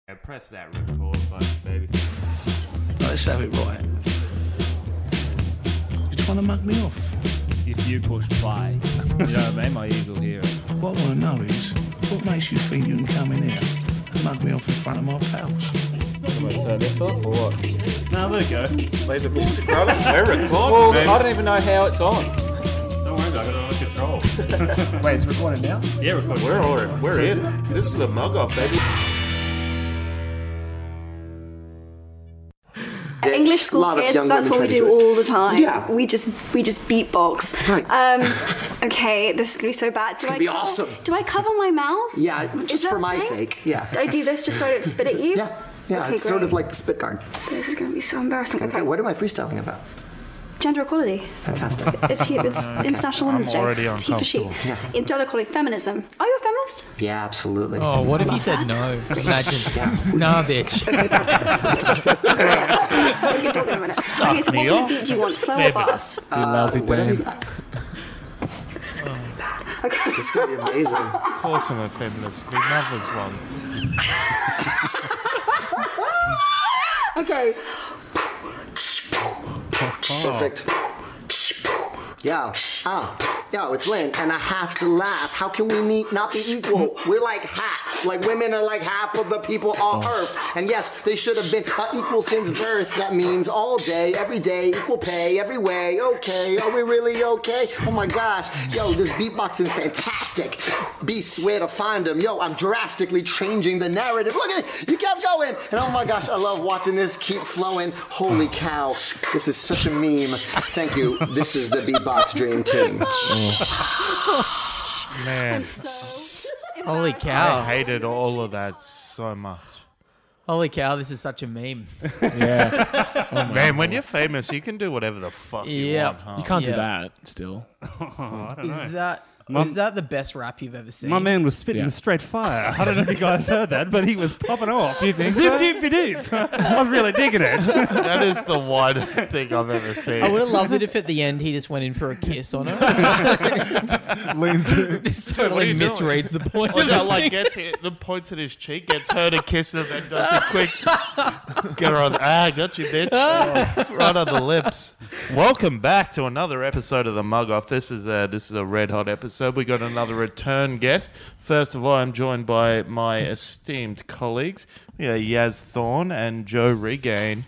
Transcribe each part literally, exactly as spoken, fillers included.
Yeah, press that record button, baby. Let's have it right. You're trying to mug me off. If you push play, you know what I mean? My ears will hear it. What I want to know is, what makes you think you can come in here and mug me off in front of my pals? Am I turn this off or what? No, let it go. Leave the music rolling. We're recording, Well, baby. I don't even know how it's on. Don't worry about it. I got it under control. Wait, it's recording now? Yeah, recording. We're on. We're in. This is the mug off, baby. English school kids, that's what we do all the time. Yeah. We just we just beatbox. Right. Um, okay, this is going to be so bad. Do gonna I be cover, awesome. Do I cover my mouth? Yeah, just that for my okay? sake. Yeah. Do I do this just so I don't spit at you? Yeah. Yeah. Okay, it's sort of great. like the spit guard. This is going to be so embarrassing. Okay. Okay. What am I freestyling about? Gender equality. Fantastic. It's here. It's International Women's Day. already It's he for she. uncomfortable. Yeah. Gender equality. Feminism. Are you a feminist? Yeah, absolutely. Oh, what if you said no? Imagine. Nah, bitch. We can talk in a minute. Okay, so what me kind of off. beat do you want? Slow or fast? Uh, lousy whatever you dame. got. Okay. This is going to be amazing. Of course I'm a feminist. My mother's one. Okay. Perfect. Yeah. Ah. Yo, it's Lynn, and I have to laugh. How can we need, not be equal? We're like half. Like women are like half of the people on earth. And yes, they should have been uh, equal since birth. That means all day, every day, equal pay, every way. Okay, are we really okay? Oh my gosh. Yo, this beatbox is fantastic. Beasts, where to find them? Yo, I'm drastically changing the narrative. Look at it. You kept going. And oh my gosh, I love watching this keep flowing. Holy cow. This is such a meme. Thank you. This is the Beatbox Dream Team. Man, So Holy I cow. hated all of that so much. Holy cow, this is such a meme. Yeah. Man, when you're famous, you can do whatever the fuck you Yeah. want, huh? You can't Yeah. do that still. I don't know. Is that My- is that the best rap you've ever seen? My man was spitting Yeah. straight fire. I don't know if you guys heard that, but he was popping off. Do you think so? I was really digging it. That is the widest thing I've ever seen. I would have loved it if at the end he just went in for a kiss on her. Leans in. Just what are totally you doing? misreads the point. Or of the that, like, thing. gets it, the points at his cheek, gets her to kiss him, and does a quick get her on. Ah, got you, bitch. Oh, right on the lips. Welcome back to another episode of the Mug Off. This is a this is a red hot episode. We got another return guest. First of all, I'm joined by my esteemed colleagues. We got Yaz Thorne and Joe Regain.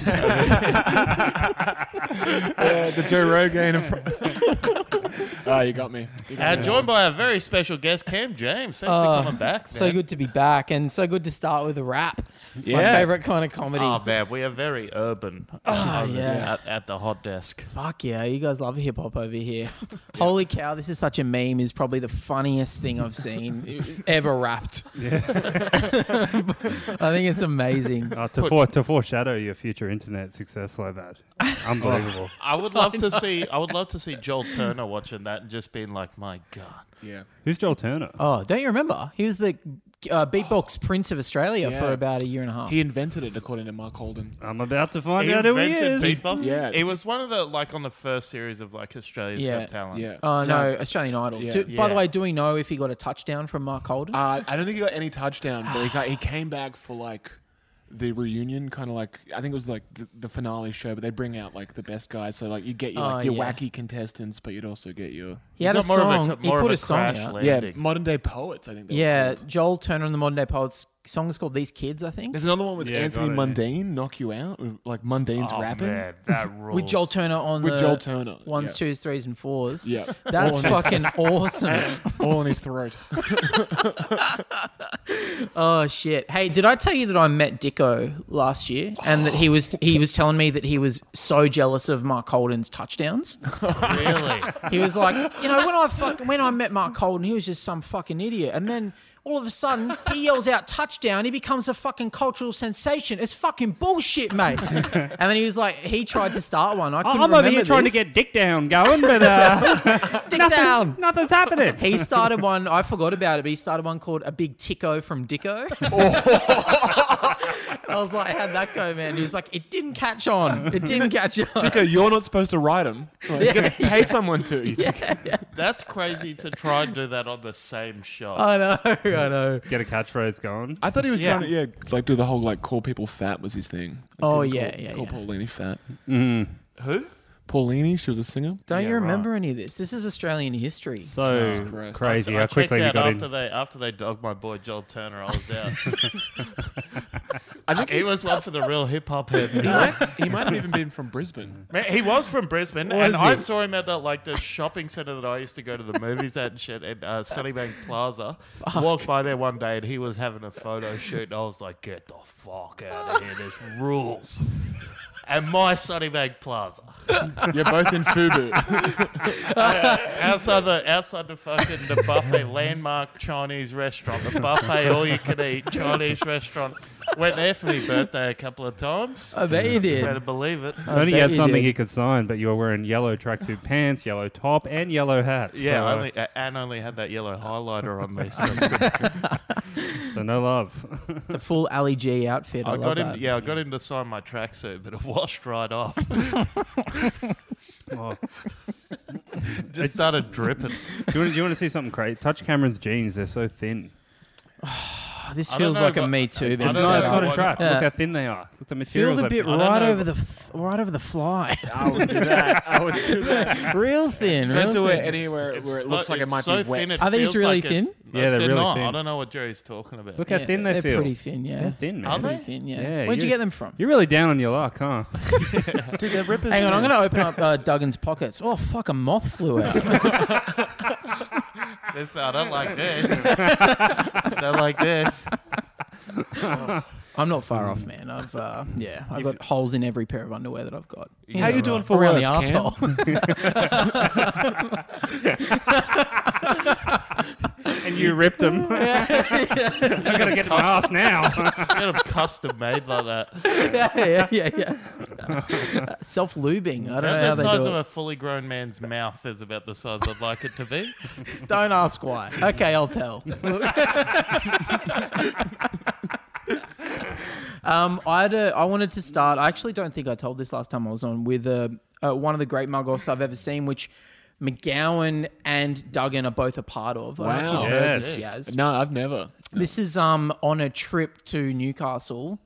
Yeah, the Joe Rogan. Ah, you got me. You got And me. joined by a very special guest, Cam James. Thanks Oh, for coming back. So man. good to be back, and so good to start with a rap. My Yeah. favorite kind of comedy. Oh man, we are very urban on this yeah. at, at the hot desk. Fuck yeah, you guys love hip hop over here. Holy cow, this is such a meme. Is probably the funniest thing I've seen ever rapped. I think it's amazing. Uh, to, for, to foreshadow your future internet success like that. Unbelievable. I would love to see. I would love to see Joel Turner watching that and just being like, "My God." Yeah. Who's Joel Turner? Oh, don't you remember? He was the uh, beatbox prince of Australia Yeah. for about a year and a half. He invented it, according to Mark Holden. I'm about to find He out who he invented is. beatbox. Yeah. It was one of the like on the first series of like Australia's Yeah. Got Talent. Yeah. Oh no, Australian Idol. Yeah. Do- By the Yeah. way, do we know if he got a touchdown from Mark Holden? Uh, I don't think he got any touchdown, but he, got, he came back for like the reunion, kind of like I think it was like the, the finale show. But they bring out like the best guys, so like you get your, like, Oh, your yeah. wacky contestants, but you'd also get your he had a Got more of song. a- he more put of a song crash out. landing. yeah modern day poets. I think. They were Yeah, called. Joel Turner and the Modern Day Poets song is called "These Kids," I think. There's another one with Yeah, Anthony got it. Mundane, Knock You Out, with, like Mundane's Oh rapping. man, that rules. With Joel Turner on With the Joel Turner, ones, yeah. twos, threes, and fours. Yeah, That's All in his- fucking awesome. all in his throat. Oh shit! Hey, did I tell you that I met Dicko last year, and that he was he was telling me that he was so jealous of Mark Holden's touchdowns. Really? He was like, you know, when I fuck, when I met Mark Holden, he was just some fucking idiot, and then all of a sudden he yells out touchdown, he becomes a fucking cultural sensation. It's fucking bullshit, mate. And then he was like, he tried to start one. I couldn't I'm over remember here trying to this. get dick down going, but uh, Dick nothing- down. nothing's happening. He started one. I forgot about it, but he started one called "A Big Ticko from Dicko." And I was like, how'd that go, man? He was like, it didn't catch on. It didn't catch on. Dicko, you're not supposed to ride them. Like, you got to pay someone to. You That's crazy to try and do that on the same shot. I know, I know. Get a catchphrase going. I thought he was Yeah. trying to, yeah, it's like do the whole like call people fat was his thing. Like, Oh, call- yeah, call, yeah, Call yeah. Paulini fat. Mm. Who? Paulini, she was a singer. Don't Yeah, you remember right. any of this? This is Australian history. So Jesus Christ. crazy I how checked quickly we out got after in. they after they dogged my boy Joel Turner. I was out. I think he was one for the real hip hop heads. he might, he might have even been from Brisbane. Man, he was from Brisbane, Was and I he? saw him at the, like the shopping centre that I used to go to the movies at and shit at uh, Sunnybank Plaza. Walked by there one day and he was having a photo shoot, and I was like, "Get the fuck out of here! This rules." And my Sunnybank Plaza, You're both in Fubu. outside the outside the fucking the buffet landmark Chinese restaurant, the buffet all you can eat Chinese restaurant. Went there for my birthday a couple of times. I bet you did. Better believe it. I only bet had you something did. you could sign, but you were wearing yellow tracksuit pants, yellow top, and yellow hat. Yeah, so, I only, and only had that yellow highlighter on me. So so no love. The full Ali G outfit. I, I love got him. that. Yeah, I got him to sign my tracksuit, but it washed right off. Oh. Just started dripping. Do you, want, do you want to see something crazy? Touch Cameron's jeans; they're so thin. This I don't feels know, like a but- Me Too. I But don't No, know it's how not a what- trap. Yeah. Look how thin they are. Look, the Feel materials. the are- bit I don't right know, over the f- right over the fly. I would do that. I would do that. Real thin. Don't real do it thin. anywhere It's where it so- looks like it it's might so be wet. thin, it Are these feels really like it's- thin? Yeah, they're really not. thin. I don't know what Jerry's talking about. Look how thin they they're feel. pretty thin, yeah. They're thin, man. Are Pretty they? thin, yeah. Yeah, Where'd you you- get them from? You're really down on your luck, huh? Dude, they're rippers. Hang on, I'm man. going to open up uh, Duggan's pockets. Oh, fuck, a moth flew out. This, I don't like this. I don't like this. I'm not far off, man. I've uh, yeah, I've got holes in every pair of underwear that I've got. How you doing for around work, the Cam? asshole? And you ripped them. I gotta get my ass now. Get them custom made like that. yeah, yeah, yeah. yeah. Self lubing. I don't know About how the they size do of it. a fully grown man's mouth is about the size I'd like it to be. Don't ask why. Okay, I'll tell. um, I had a, I wanted to start. I actually don't think I told this last time I was on with uh, uh, one of the great mug offs I've ever seen, which McGowan and Duggan are both a part of. I don't know if Wow. you've heard Yes. this, Yaz. No, I've never. This is um on a trip to Newcastle,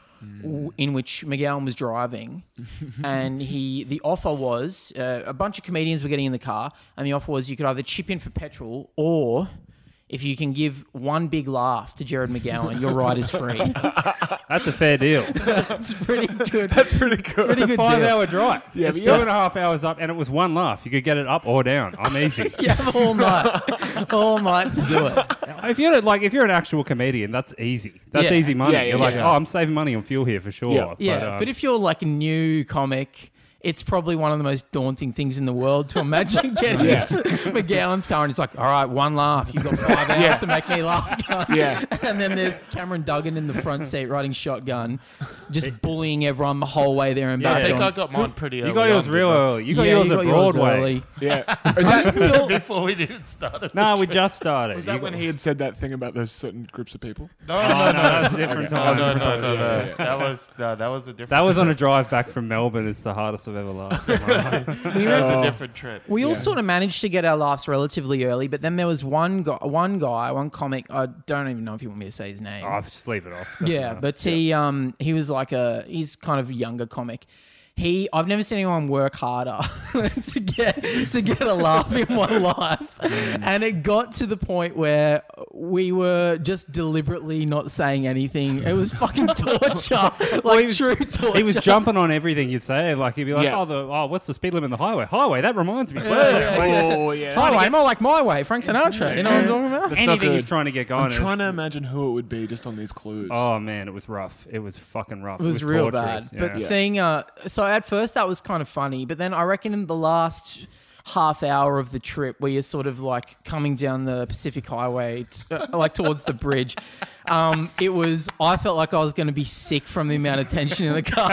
w- in which McGowan was driving, and he the offer was uh, a bunch of comedians were getting in the car, and the offer was you could either chip in for petrol or. If you can give one big laugh to Jared McGowan, your ride is free. That's a fair deal. That's pretty good. That's pretty good. pretty It's a good five deal. hour drive. Yeah, it's but two yes. and a half hours up, and it was one laugh. You could get it up or down. I'm easy. You have all night, all night to do it. If you're like, if you're an actual comedian, that's easy. That's Yeah. easy money. Yeah, yeah, you're like, yeah. oh, I'm saving money on fuel here for sure. Yeah. But, Yeah, um, but if you're like a new comic, it's probably one of the most daunting things in the world to imagine getting Yeah. into McGowan's car and it's like, all right, one laugh. You've got five hours Yeah. to make me laugh. Yeah. And then there's Cameron Duggan in the front seat riding shotgun, just bullying everyone the whole way there and I back. think on- I got mine pretty early. you got yours on, real didn't I? early. You got Yeah, yours you at got yours Broadway. early. Yeah. Is that, Before we even started. No, we just started. was You that got- when he had said that thing about those certain groups of people? No, Oh, no, no, no, that's a different no, time. no, no, no, no. That was no, that was a different. That was on a drive back from Melbourne. It's the hardest I've ever laughed. in my life. We, That were- was a different trip. we all sort of managed to get our laughs relatively early, but then there was one guy, one guy, one comic. I don't even know if you want me to say his name. Oh, just leave it off. Doesn't Yeah, matter. but he um he was like a he's kind of a younger comic. He I've never seen anyone work harder to get to get a laugh in one life, and it got to the point where we were just deliberately not saying anything. It was fucking torture, like he was- true torture. He was jumping on everything you say. Like he'd be like, Yeah. "Oh, the oh, what's the speed limit on the highway? Highway. That reminds me." Oh, yeah. Highway, more like my way, Frank Sinatra. You know what I'm talking about? That's not Anything he's good. trying to get going. I'm trying to is- imagine who it would be just on these clues. Oh man, it was rough. It was fucking rough. It was, real torturous. bad. But Yeah. seeing, uh, so at first that was kind of funny, but then I reckon in the last half hour of the trip, where you're sort of like coming down the Pacific Highway, t- uh, like towards the bridge, um, it was. I felt like I was going to be sick from the amount of tension in the car.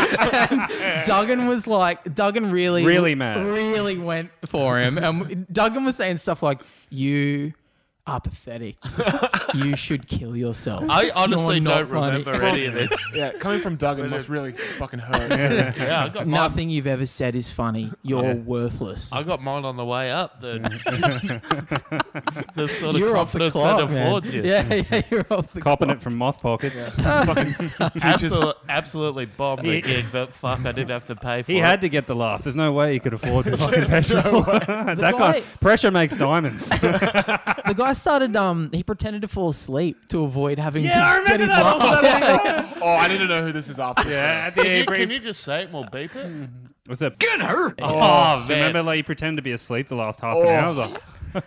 And Duggan was like, Duggan really, Really mad. really went for him, and Duggan was saying stuff like, "You." are pathetic. You should kill yourself. I honestly You're not don't remember funny. any of this. Yeah, coming from Doug, it must really fucking hurt. Yeah, I got mine. Nothing you've ever said is funny. You're worthless. I got mine on the way up. The, the sort of You're off the confidence clock, that man. affords you. Yeah, yeah, you're off the Copping clock. it from moth pockets. Absolutely, absolutely bombed the He- gig, but fuck, I didn't have to pay for He it. had to get the laugh. There's no way he could afford the fucking petrol. that guy- guy, pressure makes diamonds. The guy started. Um, he pretended to fall asleep to avoid having Yeah, to I remember get his that. laugh. Yeah, yeah. Oh, I didn't know who this is after. yeah, Can you, can you just say it? We'll beep it. What's that? Oh, Do you man. remember like you pretend to be asleep the last half an hour? I was like,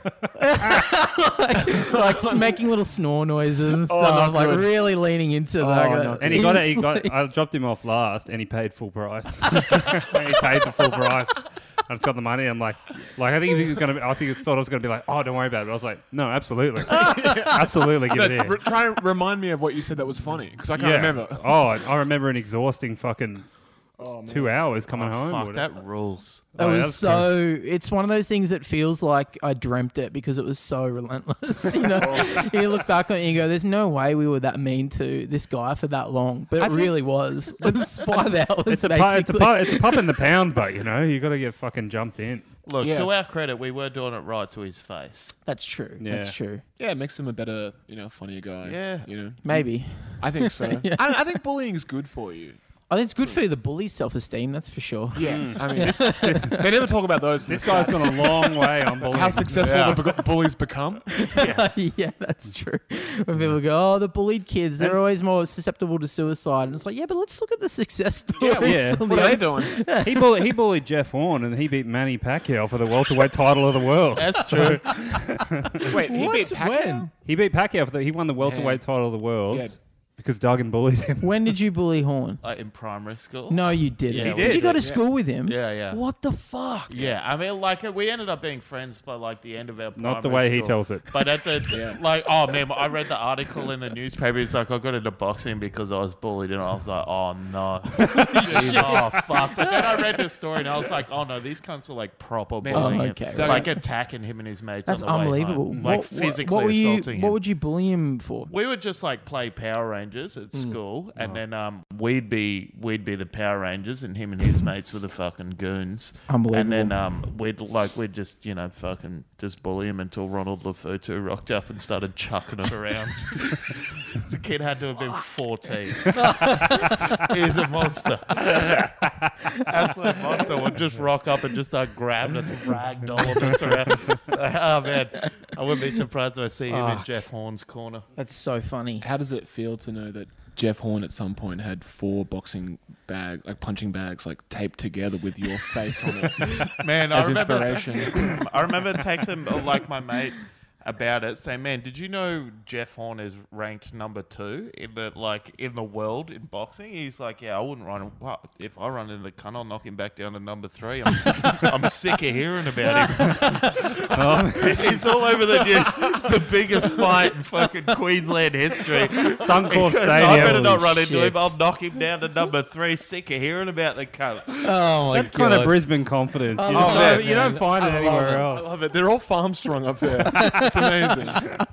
Like making little snore noises and Oh, stuff. not like good. really leaning into Oh, that. not and he got it. He He's got. like- I dropped him off last, and he paid full price. he paid the full price. I just got the money. I'm like, like I think he was gonna. Be, I think he thought I was gonna be like, oh, don't worry about it. But I was like, no, absolutely, absolutely, give it Re- here. try and remind me of what you said that was funny, because I can't remember. Oh, I I remember an exhausting fucking two hours coming home. or Fuck, whatever. that rules. It Oh, yeah, was that's so. It's one of those things that feels like I dreamt it because it was so relentless. You know, you look back on it and you go, "There's no way we were that mean to this guy for that long," but it really was. It's five hours. It's a, pu- basically. it's, a pu- it's a pup in the pound, but you know, you got to get fucking jumped in. Look, Yeah. to our credit, we were doing it right to his face. That's true. Yeah. That's true. Yeah, it makes him a better, you know, funnier guy. Yeah. You know, Maybe. I think so. I, I think bullying is good for you. I think it's good for the bully's self-esteem. That's for sure. Yeah. I mean, this, they never talk about those. in This the guy's stats. gone a long way on bullying. How successful Yeah. the bu- bullies become. Yeah, that's true. When people go, "Oh, the bullied kids, they're That's- always more susceptible to suicide," and it's like, yeah, but let's look at the success stories. yeah. on What the are they other doing? he, bullied, he bullied Jeff Horn, and he beat Manny Pacquiao for the welterweight title of the world. That's true. Wait, he What? beat Pacquiao? When? He beat Pacquiao for the, he won the welterweight title of the world Yeah. because Duggan bullied him. When did you bully Horn? Like in primary school. No, you didn't. Yeah, we did. you did. go to Yeah. school with him? Yeah, yeah. What the fuck? Yeah, I mean, like we ended up being friends by like the end of our. Not the primary way he school. tells it. But at the like, oh man, I read the article in the newspaper. It's like I got into boxing because I was bullied, and I was like, oh no, oh fuck. But then I read the story, and I was like, oh no, these cunts were like proper bullying, Oh, him. okay. like attacking him and his mates. That's on the way unbelievable. home. Like what, physically what were you, assaulting What him. would you bully him for? We would just like play Power Rangers at Hmm. school, and Oh. then um, we'd be we'd be the Power Rangers, and him and his mates were the fucking goons. Unbelievable. And then um, we'd like we'd just you know fucking just bully him until Ronald Lafutu rocked up and started chucking him around. The kid had to have been fourteen. He's a monster, absolute monster. Would just rock up and just start grabbing us and ragdolling us around. Oh man, I wouldn't be surprised if I see him in Ah. Jeff Horn's corner. That's so funny. How does it feel to know that Jeff Horn at some point had four boxing bag, like punching bags, like taped together with your face on it Man, I as remember, inspiration? I remember texting uh, like my mate about it, saying, "Man, did you know Jeff Horn is ranked number two in the like in the world in boxing?" He's like, "Yeah, I wouldn't run. Well, if I run into the cunt, I'll knock him back down to number three. I'm sick, I'm sick of hearing about him. He's all over the news. It's the biggest fight in fucking Queensland history. Suncorp He goes, I better Stadium. not run into shit. him. I'll knock him down to number three. Sick of hearing about the cunt." Oh my That's kind of Brisbane confidence. You, love just don't, it, you don't man. find it I love anywhere it. I else. love it. They're all farm strong up there. It's amazing.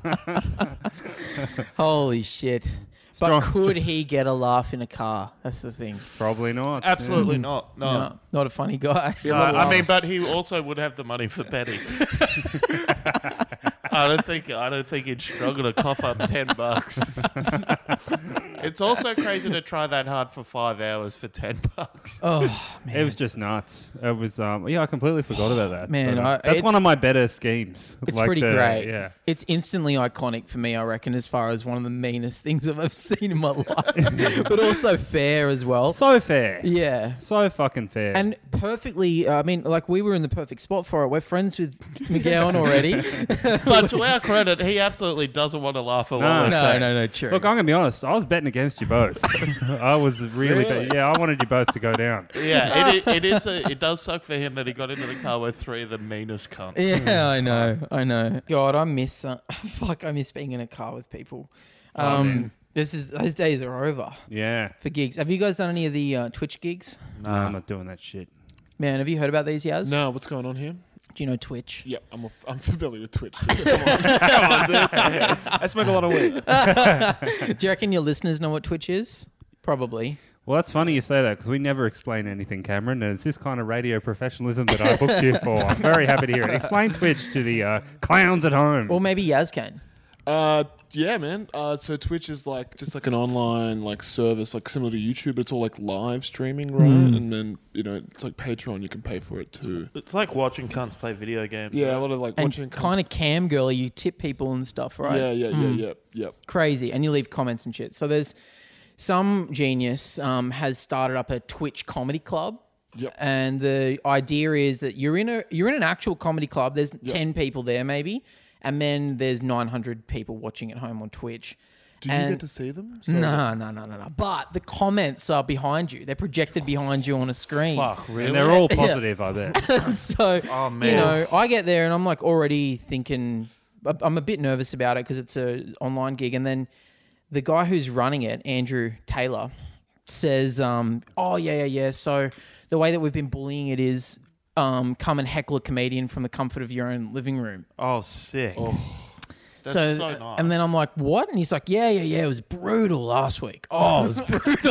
Holy shit. But Strong- could he get a laugh in a car? That's the thing. Probably not. Absolutely not. No. No, not a funny guy. No, I mean, but he also would have the money for betting. I don't think I don't think he'd struggle to cough up ten bucks. It's also crazy to try that hard for five hours for ten bucks. Oh man. It was just nuts. It was, um, yeah, I completely forgot about that. Man, But, uh, I- that's it's- one of my better schemes. It's Like pretty the- great. Yeah. It's instantly iconic for me, I reckon, as far as one of the meanest things I've ever seen in my life. But also fair as well. So fair. Yeah. So fucking fair. And perfectly, uh, I mean, like we were in the perfect spot for it. We're friends with McGowan already. But to our credit, he absolutely doesn't want to laugh at what No. we're no, saying. no, no, true. Look, I'm going to be honest. I was betting against you both. I was really, Really? bet- yeah, I wanted you both to go down. Yeah, it, it is. A, it does suck for him that he got into the car with three of the meanest cunts. Yeah, I know, I know. God, I miss. Uh, fuck, I miss being in a car with people. Um, man. this is those days are over Yeah. for gigs. Have you guys done any of the uh, Twitch gigs? No, I'm not doing that shit. Man, have you heard about these, Yaz? No, what's going on here? Do you know Twitch? Yeah, I'm a, I'm familiar with Twitch. Dude. Come on, come on, dude. I smoke a lot of weed. Do you reckon your listeners know what Twitch is? Probably. Well, that's funny you say that because we never explain anything, Cameron, and it's this kind of radio professionalism that I booked you for. I'm very happy to hear it. Explain Twitch to the uh, clowns at home. Or maybe Yaz can. Uh, yeah, man. Uh, so Twitch is like just like an online like service, like similar to YouTube. But it's all like live streaming, right? Mm. And then you know it's like Patreon. You can pay for it too. It's like watching cunts play video games. Yeah, a lot of like And watching. kind of cam girly, you tip people and stuff, right? Yeah, yeah, yeah, yeah, yeah. Crazy. And you leave comments and shit. So there's some genius um, has started up a Twitch comedy club. Yep. And the idea is that you're in a you're in an actual comedy club. There's ten people there maybe, and then there's nine hundred people watching at home on Twitch. Do you and get to see them? No, no, no, no, no. But the comments are behind you. They're projected behind you on a screen. Fuck, really? And they're all positive, I bet. So, Oh, man. you know, I get there and I'm like already thinking, I'm a bit nervous about it because it's a online gig. And then the guy who's running it, Andrew Taylor, says, um, oh, yeah, yeah, yeah. So the way that we've been bullying it is um, come and heckle a comedian from the comfort of your own living room. Oh, sick. That's so, so, nice. And then I'm like, what? And he's like, yeah, yeah, yeah. It was brutal last week. Oh, it was brutal.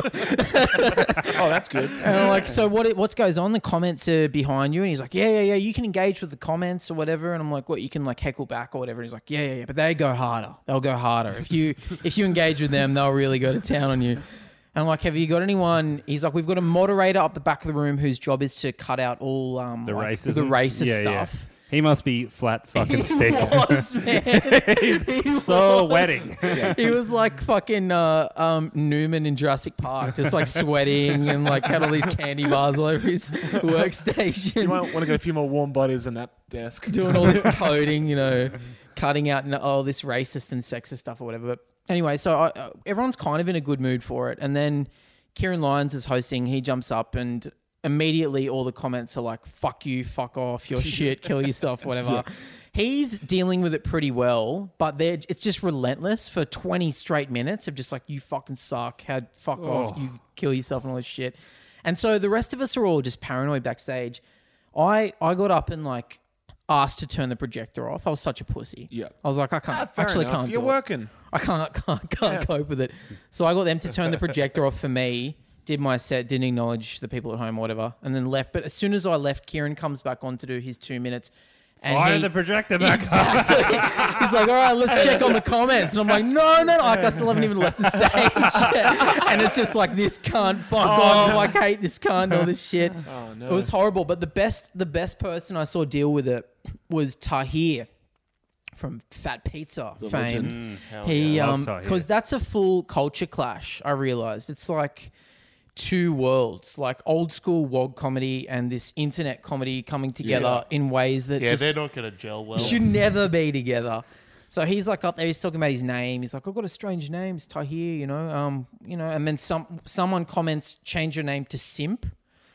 Oh, that's good. And I'm like, so what? It, what goes on? The comments are behind you, and he's like, yeah, yeah, yeah. You can engage with the comments or whatever. And I'm like, what? You can like heckle back or whatever. And he's like, yeah, yeah, yeah. But they go harder. They'll go harder if you if you engage with them. They'll really go to town on you. And I'm like, have you got anyone? He's like, we've got a moderator up the back of the room whose job is to cut out all um The like, racism. the racist Yeah, yeah. stuff. He must be flat fucking stick. Was, man. He so was. wetting. He was like fucking uh, um, Newman in Jurassic Park, just like sweating and like had all these candy bars all over his workstation. You might want to get a few more warm bodies in that desk. Doing all this coding, you know, cutting out all this racist and sexist stuff or whatever. But anyway, so I, uh, everyone's kind of in a good mood for it. And then Kieran Lyons is hosting. He jumps up and immediately all the comments are like, fuck you, fuck off, you're shit, kill yourself, whatever. Yeah. He's dealing with it pretty well, but they're, it's just relentless for twenty straight minutes of just like, you fucking suck, had fuck Oh. off, you kill yourself and all this shit. And so the rest of us are all just paranoid backstage. I, I got up and like asked to turn the projector off. I was such a pussy. Yeah. I was like, I can't, Ah, fair actually enough. can't You're do it. working. I can't, can't, can't cope with it. So I got them to turn the projector off for me. Did my set, didn't acknowledge the people at home or whatever, and then left. But as soon as I left, Kieran comes back on to do his two minutes. And Fire he, the projector back. Exactly. He's like, all right, let's check on the comments. And I'm like, no, no, no. Like, I still haven't even left the stage. And it's just like, this cunt, fuck off. I hate this cunt, all this shit. Oh, no. It was horrible. But the best, the best person I saw deal with it was Tahir from Fat Pizza The fame. legend. Hell He, yeah. um, Love Tahir. because that's a full culture clash. I realized it's like two worlds, like old school W O G comedy and this internet comedy coming together in ways that yeah, just they're not going to gel well. should never be together. So he's like up there, he's talking about his name. He's like, I've got a strange name, it's Tahir, you know, um, you know, and then some someone comments, change your name to Simp.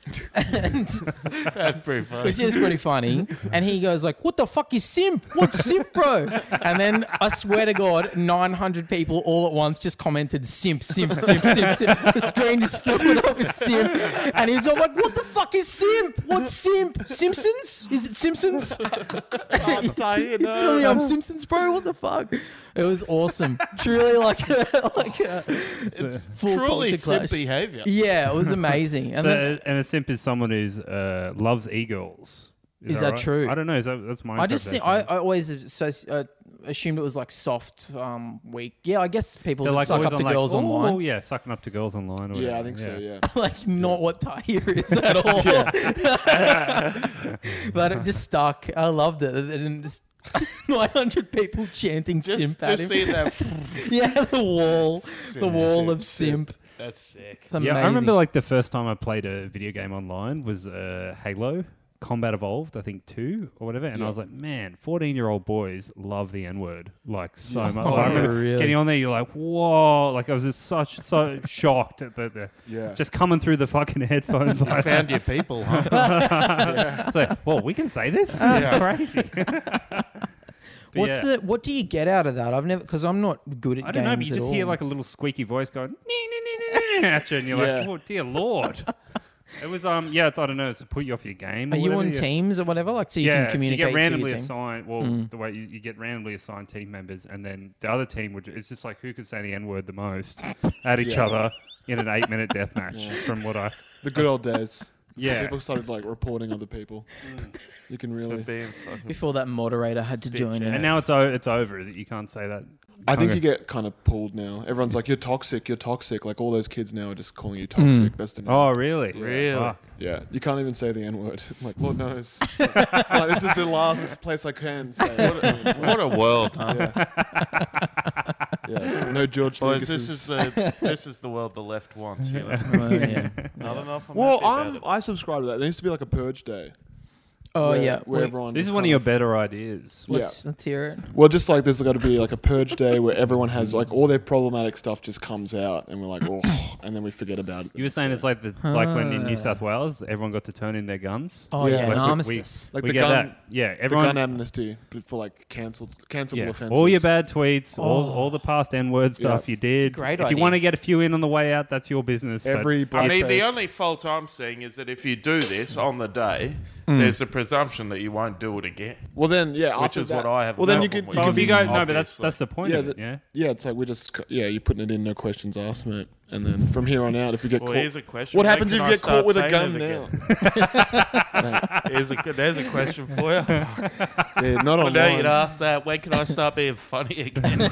And That's pretty funny. which is pretty funny. And he goes like, what the fuck is Simp? What's Simp, bro? And then I swear to God, nine hundred people all at once just commented Simp, Simp, Simp, Simp, Simp. The screen just filled up with Simp. And he's all like, what the fuck is Simp? What's Simp? Simpsons? Is it Simpsons? Tahir, no. Really, I'm Simpsons, bro? What the fuck? It was awesome. Truly like a, like a full Truly culture simp clash. behavior. Yeah, it was amazing. And So, then, and a simp is someone who uh, loves e-girls. Is that right? true? I don't know. Is that, that's my I just think I, interpretation. I always associ- uh, assumed it was like soft, um, weak. Yeah, I guess people They're that like suck always up on to like, girls oh, online. yeah, sucking up to girls online. Or Yeah, whatever. I think so. Yeah. Like not what Tahir is at all. But it just stuck. I loved it. And just nine hundred people chanting Just, simp at just him. see that. Yeah, the wall, the wall simp, of simp. That's sick. It's amazing. Yeah, I remember like the first time I played a video game online was uh, Halo Combat Evolved, I think two or whatever, and Yeah. I was like, man, fourteen-year-old boys love the N-word like so much. Oh, I remember really? getting on there, you're like, whoa! Like I was just such so shocked at the, the Yeah. just coming through the fucking headphones. You Like, found your people, huh? it's like, well, we can say this. Yeah. That's crazy. But What's yeah. the what do you get out of that? I've never because I'm not good at I games don't know, but you at just all. hear like a little squeaky voice going nee, nee, nee, nee, nee, at you, and you're Yeah. like, oh dear lord. It was um yeah, it's, I don't know, it's to put you off your game. Are or you whatever. on teams or whatever? Like, so you yeah, can communicate so you get randomly to your team? assigned. Well, Mm. the way you, you get randomly assigned team members, and then the other team would. It's just like who could say the N word the most at each Yeah. other in an eight minute death match. From what I The good old days. yeah. People started like reporting other people. You can For really. being fucking Before that moderator had to join in. And now it's o- it's over. Is it? You can't say that. I think Okay. you get kind of pulled now. Everyone's like, "You're toxic. You're toxic." Like all those kids now are just calling you toxic. That's the new Oh really? Really? Fuck. Yeah, you can't even say the N word. Like, Lord knows. It's like, like, this is the last place I can say it. What a world, huh? Yeah. Yeah. No George Boys, Lucas. this is the this is the world the left wants. You know, Oh, yeah. not enough. I'm Well, happy about I'm, it. I subscribe to that. There needs to be like a purge day. Oh, where, yeah. Where Wait, everyone This just is one of kind your better ideas. let's, let's hear it. Well, just like there's got to be like a purge day where everyone has like all their problematic stuff just comes out, and we're like, oh, and then we forget about it. You were saying it's like the like when in New South Wales, everyone got to turn in their guns. Oh, Yeah. yeah, Like an we- we- armistice. like we the get gun, that. Yeah, the everyone. gun amnesty for like cancelled, cancelable yeah, offences. all your bad tweets, all, Oh. all the past N word stuff Yeah. you did. great if idea. you want to get a few in on the way out, that's your business. but Every I black mean, the face. only fault I'm seeing is that if you do this on the day, there's a presumption that you won't do it again. Well, then yeah, Which after is what what I have Well, no then you problem could. with. You Oh, could if you be, go, no, but that's obviously. that's the point Yeah, of it. that- Yeah. yeah, it's like we just yeah, you're putting it in, no questions asked, mate. And then from here on out, if you get Well, caught, here's a question. what When happens if can you I get caught start with a saying gun it now? again? Here's a, there's a question for you. Yeah, not I on know you'd ask that. When can I start being funny again?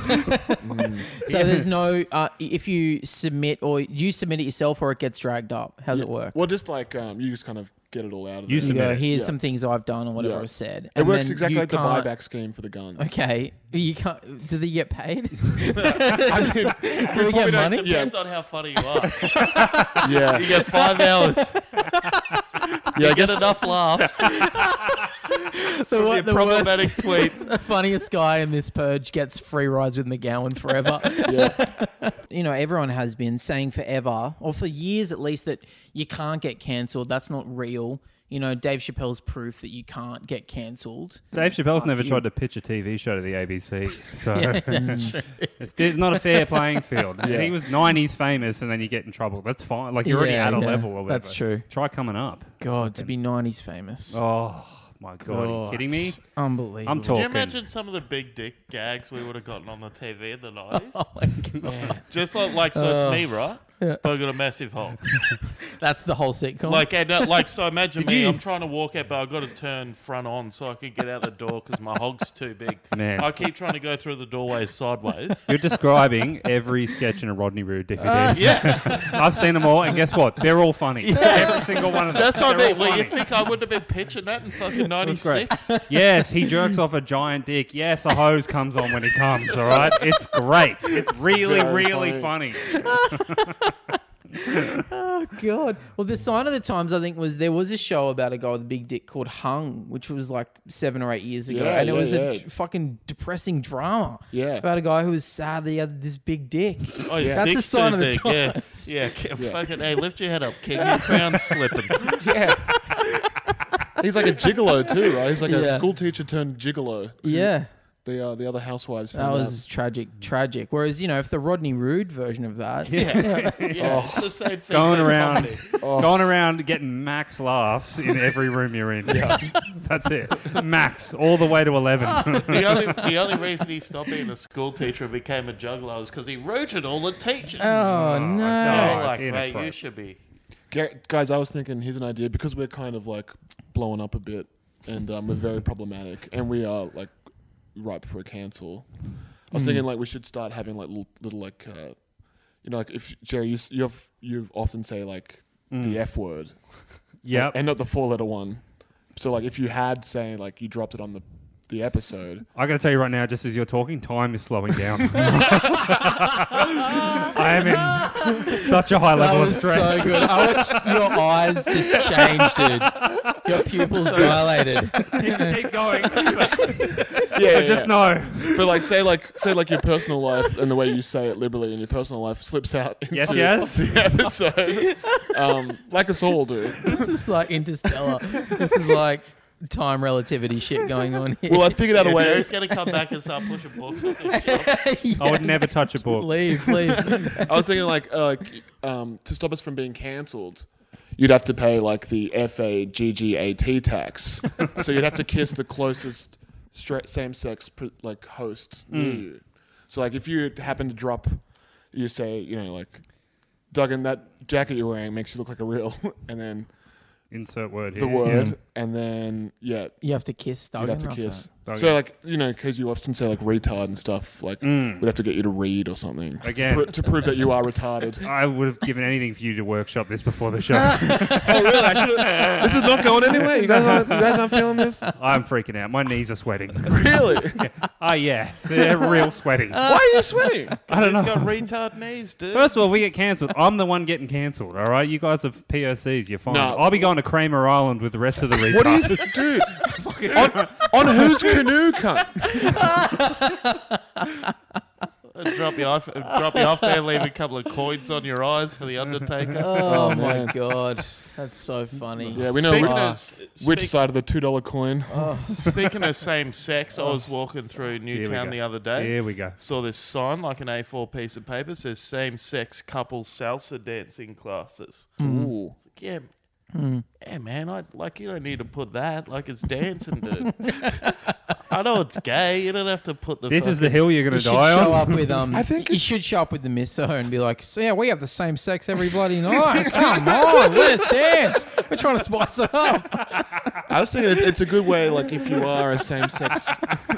So there's no, uh, if you submit or you submit it yourself or it gets dragged up, how's it work? Well, just like um, you just kind of get it all out of You there. You go, submit it. here's Yeah. some things I've done or whatever Yeah. I've said. It and works then exactly you like the can't- buyback scheme for the guns. Okay. You can't, do they get paid? I mean, Do we get money? Depends on how funny you are. yeah, You get five hours. yeah. I You get guess enough laughs. The, Your what, the worst, problematic tweets. the funniest guy in this purge gets free rides with McGowan forever. yeah. You know, everyone has been saying forever, or for years at least, that you can't get cancelled. That's not real. You know, Dave Chappelle's proof that you can't get cancelled. Dave Chappelle's never you. tried to pitch a T V show to the A B C, so it's, it's not a fair playing field. And he was nineties famous, and then you get in trouble. That's fine. Like you're already Yeah, at a yeah, level or whatever. that's true. Try coming up. God, to be nineties famous. Oh my god, are you God. kidding me? Unbelievable. I'm Could you talking. imagine some of the big dick gags we would have gotten on the T V in the nineties? Oh my God. Just like, like so it's Uh, me, right? yeah. But I've got a massive hole. That's the whole sitcom. Like, and, uh, like so imagine me, you- I'm trying to walk out, but I've got to turn front on so I can get out the door because my hog's too big. Man. I keep trying to go through the doorways sideways. You're describing every sketch in a Rodney Rude D V D. Uh, Yeah, I've seen them all, and guess what? They're all funny. Every single one of them. that's what I They're mean. all Well, you funny. think I wouldn't have been pitching that in fucking ninety-six? Yes, he jerks off a giant dick. Yes, a hose comes on when he comes, all right? It's great. It's really, very really funny. Oh God! Well, the sign of the times I think was there was a show about a guy with a big dick called Hung, which was like seven or eight years ago, Yeah, and it yeah, was yeah. a fucking depressing drama. Yeah. about a guy who was sad that he had this big dick. Oh, his That's the dick's sign too of the big. Yeah, times. yeah. K- Fucking, hey, lift your head up, king. Your crown's slipping. Yeah. He's like a gigolo too, right? He's like Yeah. a school teacher turned gigolo. Yeah, The uh, the other housewives. that found was tragic, tragic. Whereas you know, if the Rodney Rude version of that, Yeah, yeah. It's the same thing. Going with around, comedy. going around getting max laughs in every room you're in. Yeah. That's it. Max, all the way to eleven. The only the only reason he stopped being a school teacher and became a juggler is because he rooted all the teachers. oh no, Yeah, Oh, like, it's mate, you inappropriate. should be. Ga- Guys, I was thinking, here's an idea because we're kind of like blowing up a bit, and um, we're very problematic, and we are like ripe for a cancel. I was thinking like we should start having like little, little like uh, you know, like if Jerry, you s- you've you've often say like the F word, Yep. and not the four letter one. So like if you had saying like you dropped it on the the episode, I got to tell you right now, just as you're talking, time is slowing down. I am in such a high that level of was stress. so good. I watched your eyes just change, dude. Your pupils dilated. keep, keep going. yeah, But just know. But like say like say like your personal life and the way you say it liberally in your personal life slips out into Yes, yes. the episode, um, like us all do. This is like Interstellar. This is like time relativity shit going on here. Well, I figured out a Yeah, way. Jerry's going to come back and start pushing books on this job. I would never touch a book. leave, leave. I was thinking like uh, like um, to stop us from being cancelled, you'd have to pay like the F A G G A T tax. So you'd have to kiss the closest straight same-sex pr- like host near you. So like if you happen to drop, you say, you know, like, Duggan, that jacket you're wearing makes you look like a real, and then Insert word here. the word, Yeah. and then yeah, You have to kiss. you'd have to Duggan kiss. Duggan. So like you know, because you often say like retard and stuff, like we'd have to get you to read or something Again. to, pr- to prove that you are retarded. I would have given anything for you to workshop this before the show. Oh really? I should've- this is not going anywhere. You guys, aren't, you guys aren't feeling this? I'm freaking out. My knees are sweating. Really? Oh, yeah. They're real sweaty. Why are you sweating? I don't He's know. got retard knees, dude. First of all, we get cancelled. I'm the one getting cancelled, all right? You guys are P O Cs. You're fine. No. I'll be going to Kramer Island with the rest of the retards. What do you, dude? on, on whose canoe, cunt? drop you off, drop you off there, leave a couple of coins on your eyes for the Undertaker. Oh, my man. god, that's so funny. Yeah, we know Speaking which, of, which speak- side of the two dollar coin. Speaking of same sex, I was walking through Here we Newtown go. the other day. Here we go. Saw this sign, like an A four piece of paper, says same sex couple salsa dancing classes. Ooh. Yeah, yeah, man. I like you don't need to put that. Like it's dancing, dude. I know it's gay. You don't have to put the. This is the fucking- hill you're going You to should die show on. up with um. I think you it's- should show up with the misso and be like, so yeah, we have the same sex every bloody night. Come on, let us dance. We're trying to spice it up. I was thinking it, it's a good way, like if you are a same sex.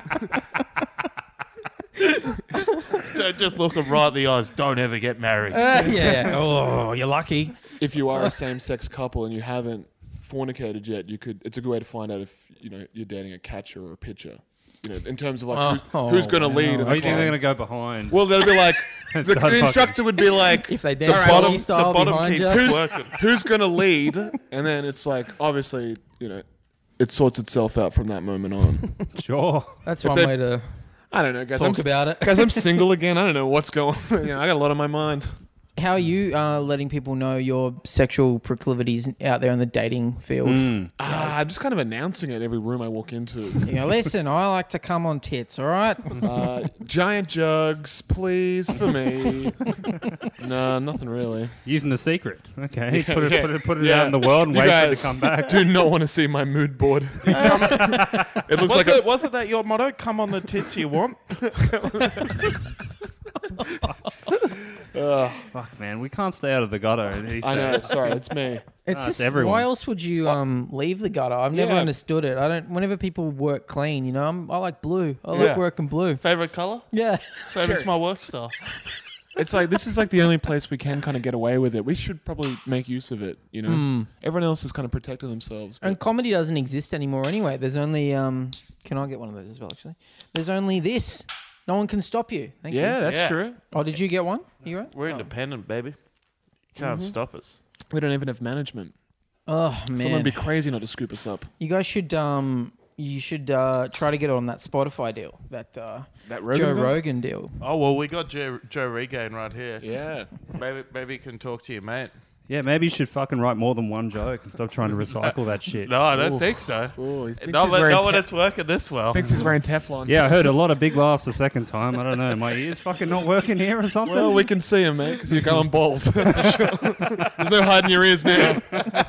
Don't just look them right in the eyes. Don't ever get married. Uh, yeah. Oh, you're lucky. If you are a same-sex couple and you haven't fornicated yet, you could. It's a good way to find out if you know you're dating a catcher or a pitcher. You know, in terms of like who, Oh, who's going to wow. lead. in Oh, the you think they're climb. going to go behind? Well, they'll be like the, Start the fucking. instructor would be like, If they the dance bottom, doggy the style bottom behind keeps you. working. who's going to lead, and then it's like obviously you know it sorts itself out from that moment on. Sure. That's If one they- way to I don't know, guys. talk I'm, s- about it. Guys, I'm single again. I don't know what's going on. You know, I got a lot on my mind. How are you uh, letting people know your sexual proclivities out there in the dating field? Mm. Ah, I'm just kind of announcing it every room I walk into. You know, listen, I like to come on tits, all right? Uh, giant jugs, please, for me. No, nothing really. Using the secret. Okay. Yeah, put it, yeah. put it, put it Yeah. out in the world and You wait for it guys to come back. Do not want to see my mood board. It looks Was like it, a, wasn't that your motto? Come on the tits you want. Fuck, man. We can't stay out of the gutter. these I know. days. Sorry, it's me. It's No, it's just, everyone. why else would you um leave the gutter? I've never Yeah. understood it. I don't. Whenever people work clean, you know, I'm, I like blue. I Yeah. like working blue. Favorite color? Yeah. Same as my work style. It's like this is like the only place we can kind of get away with it. We should probably make use of it. You know, everyone else is kind of protecting themselves. And But comedy doesn't exist anymore anyway. There's only um. Can I get one of those as well? Actually, there's only this. No one can stop you. Thank yeah, you. that's Yeah. true. Oh, did you get one? You right? We're independent, baby. Can't stop us. We don't even have management. Oh Someone man, would be crazy not to scoop us up. you guys should um. You should uh, try to get on that Spotify deal, that uh, That Joe Rogan deal. Oh well, we got Joe, Joe Regain right here. Yeah. Maybe maybe you can talk to your mate. Yeah, maybe you should fucking write more than one joke and stop trying to recycle that shit. No, I don't think so. Oh, he thinks Not, he's when- wearing not when te- it's working this well. thinks he's wearing Teflon. Yeah, I heard a lot of big laughs the second time. I don't know. My ears fucking not working here or something? Well, we can see him, mate, because you're going bald. That's for sure. There's no hiding your ears now.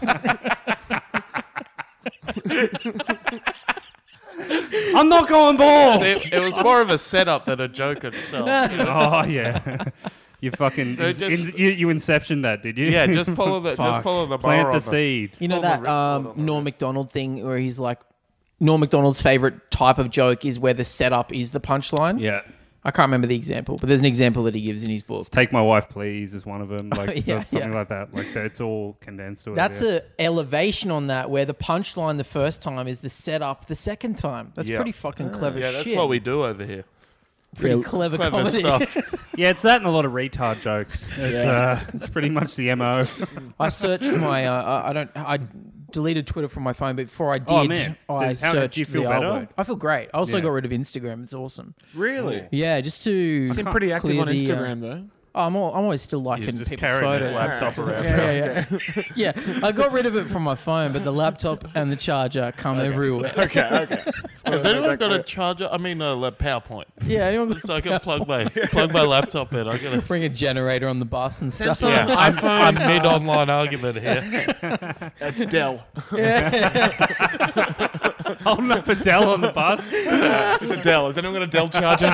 I'm not going bald! It, it was more of a setup than a joke itself. Oh, yeah. You fucking... No, in- just- you, you inceptioned that, did you? Yeah, just follow the just Fuck. follow the Plant bar the on them. seed. You know Pull the that rip- um, pull the Norm Macdonald thing where he's like, Norm Macdonald's favorite type of joke is where the setup is the punchline. Yeah. I can't remember the example, but there's an example that he gives in his book. Take my wife, please, is one of them. Like Yeah, something yeah. like that. Like it's all condensed to it. That's yeah. a elevation on that where the punchline the first time is the setup the second time. That's Yeah. pretty fucking clever Yeah, that's shit. what we do over here. pretty Yeah, clever, Clever comedy. stuff. Yeah, it's that and a lot of retard jokes. It's, uh, it's pretty much the M O. I searched my. Uh, I I don't. I deleted Twitter from my phone, but before I did, Oh, man. I Did- how- searched do you feel the better? elbow. I feel great. I also Yeah. got rid of Instagram. It's awesome. Really? Yeah, just to You seem pretty active clear on the, uh, Instagram, though. Oh, I'm, all, I'm always still He's liking just people's carrying photos. his laptop around. Yeah, yeah, yeah. yeah, I got rid of it from my phone, but the laptop and the charger come everywhere. Okay, okay. Has anyone got a charger? I mean, a la- PowerPoint. Yeah, anyone So I can plug my plug my laptop in. I gotta. bring a generator on the bus and stuff. Yeah, I'm, I'm mid online argument here. That's Dell. Holding up a Dell on the bus. It's a Dell. Has anyone got a Dell charger?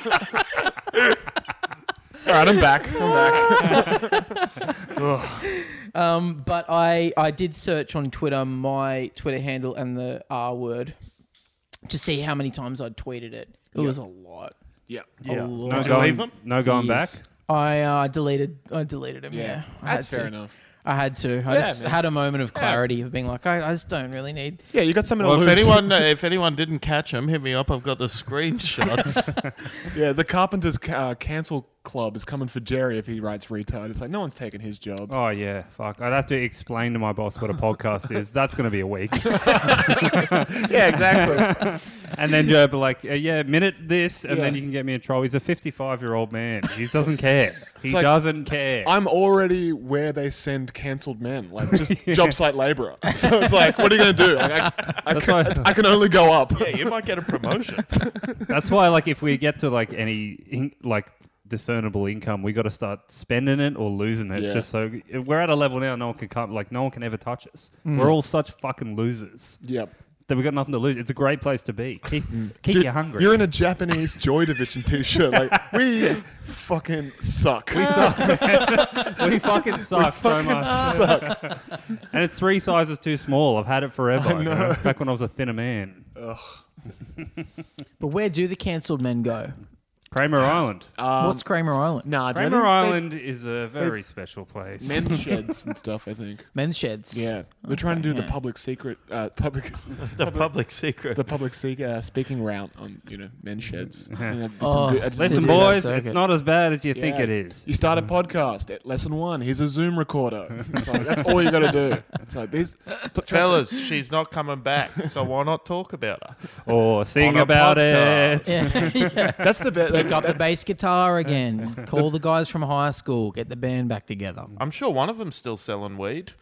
All right, I'm back. I'm back. Um, but I, I did search on Twitter my Twitter handle and the R word to see how many times I'd tweeted it. It was a lot. Yeah. Yeah. A lot. No Did you leave going, them? no going Yes. back. I uh, deleted. I deleted him. Yeah, Yeah. I That's had fair to. enough. I had to. I Yeah, just man. had a moment of clarity of being like, I, I just don't really need. Yeah, you got something Well, to if lose. anyone uh, if anyone didn't catch him, hit me up. I've got the screenshots. Yeah, the Carpenters uh, Cancel Club is coming for Jerry if he writes retard. It's like no one's taking his job. Oh yeah, fuck! I'd have to explain to my boss what a podcast is. That's going to be a week. Yeah, exactly. And then Joe be like, uh, "Yeah, minute this, and Yeah. then you can get me in trouble." He's a fifty-five-year-old man. He doesn't care. He It's like, doesn't care. I'm already where they send cancelled men, like just job site labourer. So it's like, what are you going to do? Like, I, I, That's can, why- I can only go up. Yeah, you might get a promotion. That's why, like, if we get to like any in, like discernible income, we got to start spending it or losing it. Yeah. Just so we're at a level now, no one can come. Like, no one can ever touch us. We're all such fucking losers Yep. that we got nothing to lose. It's a great place to be. Keep keep Dude, you hungry. You're in a Japanese Joy Division t-shirt. Like, we fucking suck. We suck. we fucking suck so much. suck. And it's three sizes too small. I've had it forever. I you know. know, back when I was a thinner man. But where do the cancelled men go? Kramer Island. Um, What's Kramer Island? Nah, Kramer they- they- Island is a very special place. men's sheds and stuff, I think. Men's sheds. Yeah. We're trying to do the yeah. public secret, uh, public, The public secret. the public se- uh, speaking route on, you know, men's sheds. I think that'd be Oh, some good- I'd- Listen, do that boys, circuit. it's not as bad as you think Yeah. it is. You start a podcast. At lesson one, here's a Zoom recorder. It's like, that's all you got to do. It's like these Fellas, she's not coming back, so why not talk about her? Or sing On a about podcast. it. Yeah. yeah. That's the best. Pick up the bass guitar again. Call the guys from high school. Get the band back together. I'm sure one of them's still selling weed.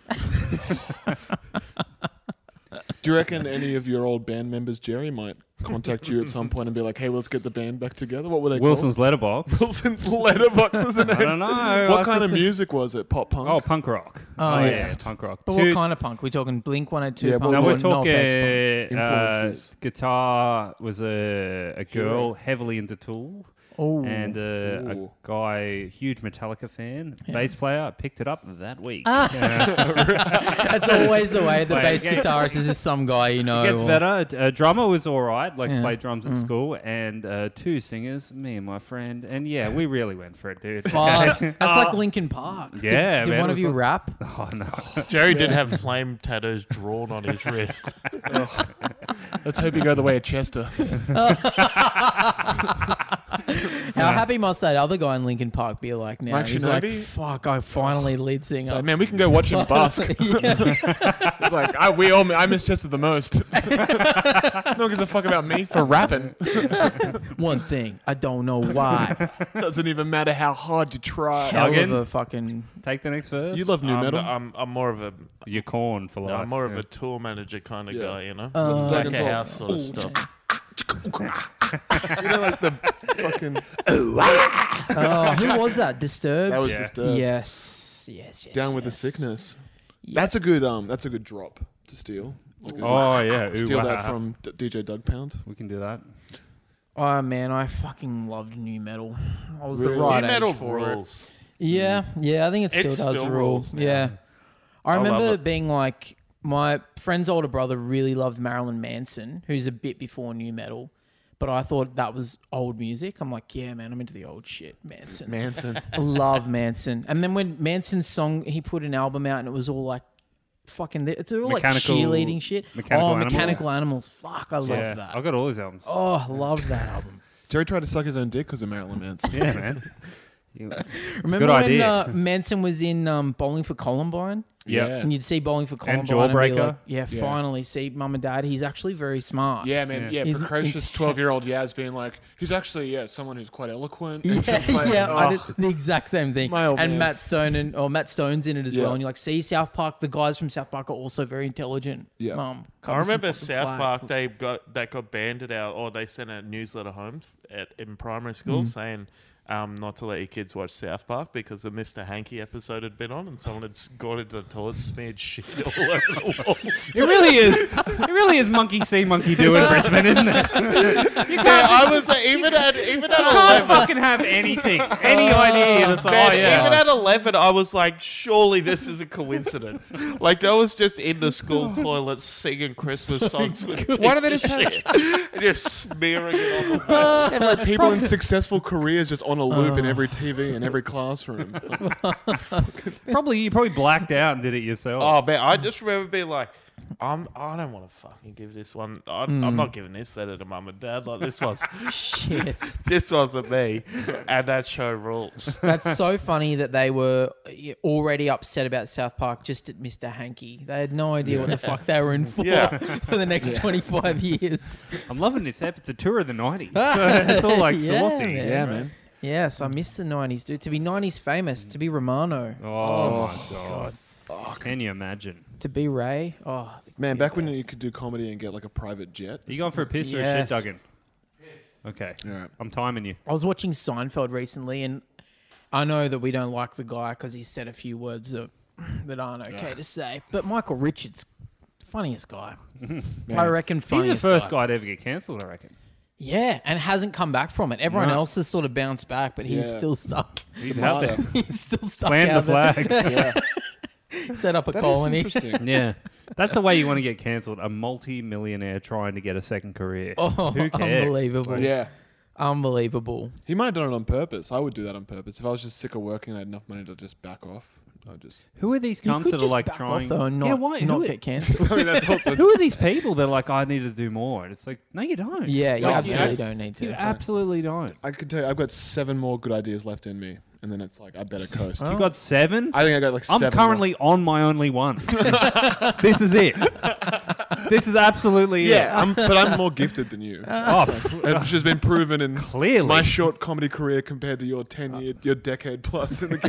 Do you reckon any of your old band members, Jerry, might contact you at some point and be like, "Hey, well, let's get the band back together"? What were they Wilson's letterbox. called? Wilson's letterbox was the name. I don't know. I'll What have kind to of see. music was it? Pop punk. Oh, punk rock. Oh, yeah, yeah. punk rock. But Two- what kind of punk? We talking Blink one eighty-two Yeah, punk? but No, or we're talking NoFX punk? uh, Influences. guitar was a, a girl heavily into Tool. Oh, And uh, a Ooh. guy, huge Metallica fan, bass player, picked it up that week. Ah. that's always the way. The Wait, bass okay. guitarist is just some guy you know. It gets or- better. A drummer was all right, like Yeah. played drums at school, and uh, two singers, me and my friend, and yeah, we really went for it, dude. Fuck. That's like Linkin Park. Yeah, Did, did man, one it of was you like- rap? Oh no, Jerry did have flame tattoos drawn on his wrist. Let's hope you go the way of Chester. How happy must that other guy in Linkin Park be like now? Mike He's Shinobi? like, fuck, I finally lead singer. It's like, man, we can go watch him busk. It's like, I, we all, I miss Chester the most. No one gives a fuck about me for rapping. One thing, I don't know why. Doesn't even matter how hard you try. Hell of Again? a fucking. take the next verse. You love new I'm, metal. I'm, I'm more of a your corn for no, life. I'm more of yeah. a tour manager kind of Yeah. guy, you know, Uh, back Dragon's of Law. house sort of stuff. You know, like the fucking. Oh, who was that? Disturbed. That was Yeah. just uh, yes, yes, yes. down with the yes. sickness. Yeah. That's a good um. That's a good drop to steal. Like a- Oh yeah, ooh, steal wow. that from D- DJ Doug Pound. We can do that. Oh man, I fucking loved new metal. I was Really? the right New age metal for it. rules. Yeah, yeah, I think it still It does still rule. rules now. Yeah, I I love remember it. being like, my friend's older brother really loved Marilyn Manson, who's a bit before new metal, but I thought that was old music. I'm like, yeah, man, I'm into the old shit, Manson. Manson. I love Manson. And then when Manson's song, he put an album out, and it was all like, fucking, it's all like Mechanical- cheerleading shit. Mechanical oh, Animals? Mechanical Animals. Fuck, I love yeah, that. I got all his albums. Oh, I love that album. Jerry tried to suck his own dick because of Marilyn Manson. Yeah, man. Remember Good when idea. uh, Manson was in um, Bowling for Columbine? Yeah. And you'd see Bowling for Columbine and, be Jawbreaker. like, yeah, Yeah. finally, see mum and dad, he's actually very smart. Yeah, man. Yeah. Yeah, He's precocious intent- twelve-year-old Yaz being like, he's actually yeah someone who's quite eloquent. Yeah, And just like, yeah, I oh. did the exact same thing. My old and man. Matt Stone and or Matt Stone's in it as Yeah. well. And you're like, see, South Park, the guys from South Park are also very intelligent. Yeah. Mum, cut I me some remember fucking South slack. Park. They got that got banded out, or they sent a newsletter home at in primary school saying um, not to let your kids watch South Park because the Mister Hanky episode had been on, and someone had s- gone into the toilet, smeared shit all over the wall. It really is. It really is monkey see, monkey do in Brisbane, isn't it? Yeah, I was uh, even at even at You can't eleven. fucking have anything, any idea. And it's like, Man, oh yeah. even at eleven, I was like, surely this is a coincidence. Like, I was just in the school toilet singing Christmas songs with Why don't they piece just of have- shit and just smearing it on the wall? And like people in successful careers just on a loop in every T V in every classroom. probably you probably blacked out and did it yourself. Oh, man, I just remember being like, I'm, I don't want to fucking give this one. I, I'm not giving this letter to mum and dad. Like, this was, Shit. this wasn't me. And that show rules. That's so funny that they were already upset about South Park just at Mister Hanky. They had no idea what the fuck they were in for Yeah. for the next twenty-five years. I'm loving this app. It's a tour of the nineties. It's all like Yeah, saucy. man. Yeah, man. Yes, I miss the nineties, dude. To be nineties famous, to be Romano, Oh, my god. Can you imagine? to be Ray. Oh, the Man, back when you best. could do comedy and get like a private jet. Are you going for a piss or a Yes. shit, Duggan? Okay. All right. I'm timing you. I was watching Seinfeld recently, and I know that we don't like the guy because he said a few words that, that aren't okay to say. But Michael Richards, funniest guy. I reckon He's the funniest first guy. guy to ever get cancelled, I reckon. Yeah, and hasn't come back from it. Everyone No. else has sort of bounced back, but he's Yeah. still stuck. He's out there. he's still stuck. Plant the out there. flag. Yeah, Set up a that is colony. interesting. Yeah. That's the way you want to get cancelled. A multi-millionaire trying to get a second career. Oh, Who cares? unbelievable. Like, Yeah. Unbelievable. He might have done it on purpose. I would do that on purpose. If I was just sick of working and I had enough money to just back off, I'd just. Who are these You cunts could that are just like back trying? off though and not, yeah, why? not who, get cancelled. I mean, that's also. who are these people that are like, I need to do more? And it's like, no, you don't. Yeah, you No, absolutely yeah. don't need to. You absolutely don't. I could tell you, I've got seven more good ideas left in me, and then it's like I better coast. You got seven? I think I got like I'm seven. currently on my only one. This is it. This is absolutely More. Yeah, it. I'm, but I'm more gifted than you. Oh, It's just been proven in Clearly. my short comedy career compared to your ten year, your decade plus in the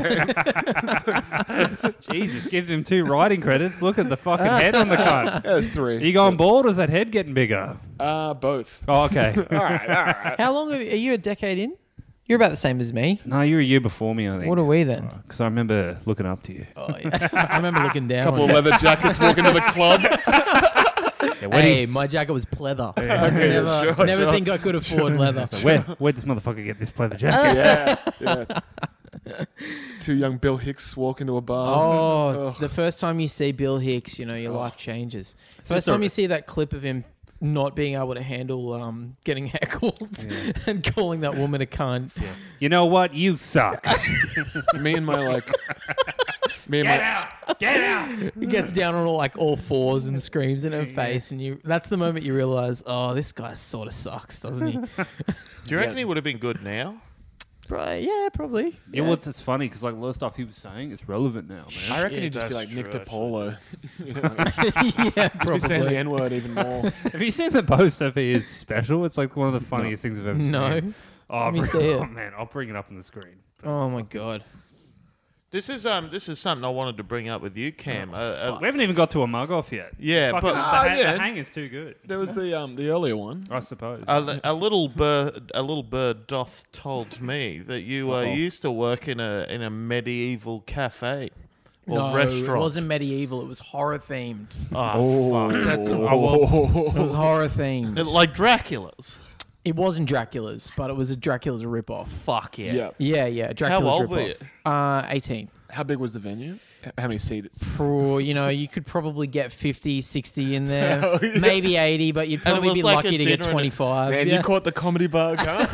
game. Jesus, gives him two writing credits. Look at the fucking head on the cunt. Yeah, there's Are three. you going bald or is that head getting bigger? Uh, both. Oh, okay. All right, all right. How long are, are you a decade in? You're about the same as me. No, you're a year before me, I think. What are we then? Because I remember looking up to you. Oh, yeah. I remember looking down. Couple on of you. leather jackets walking to the club. Yeah, where, do Hey, you, my jacket was pleather. I Yeah, never, sure, never sure. think I could afford leather. where, where'd this motherfucker get this pleather jacket? Yeah, yeah. Two young Bill Hicks walk into a bar. Oh, Ugh. the first time you see Bill Hicks, you know, your life changes. First just a- time you see that clip of him not being able to handle um, getting heckled and calling that woman a cunt. You know what? You suck. Me and my like. Me and my. out! Get out! He gets down on all, like all fours and screams in her face, and you that's the moment you realize, oh, this guy sort of sucks, doesn't he? Do you reckon he would have been good now? Right, yeah, probably. You know what's it's funny? Because like a lot of stuff he was saying is relevant now, man. I reckon Yeah, he'd just be that's like Nick true, DiPolo. yeah, He's saying the probably. N word even more. Have you seen the poster for his special? It's like one of the funniest things I've ever No. seen. Oh, Let me bring- see it. oh, man, I'll bring it up on the screen. Oh my god. This is um this is something I wanted to bring up with you, Cam. Uh, uh, We haven't even got to a mug off yet. yeah, Fucking, but the, Ah, ha- yeah. the hang is too good. There was the um the earlier one. I suppose. a, a little bird, a little bird doth told me that you uh, Uh-oh. used to work in a in a medieval cafe or No, restaurant. it wasn't medieval. It was horror themed. Oh, fuck! That's an, I want, It was horror themed. like Dracula's. It wasn't Dracula's, but it was a Dracula's ripoff. Fuck yeah! Yeah. Yeah, yeah. Dracula's old ripoff. were you? Uh, eighteen. How big was the venue? H- How many seats? For, you know, you could probably get fifty, sixty in there. Maybe eighty, but you'd And it probably was be like a lucky to get dinner and a- twenty-five. Man, yeah. you caught the comedy bug,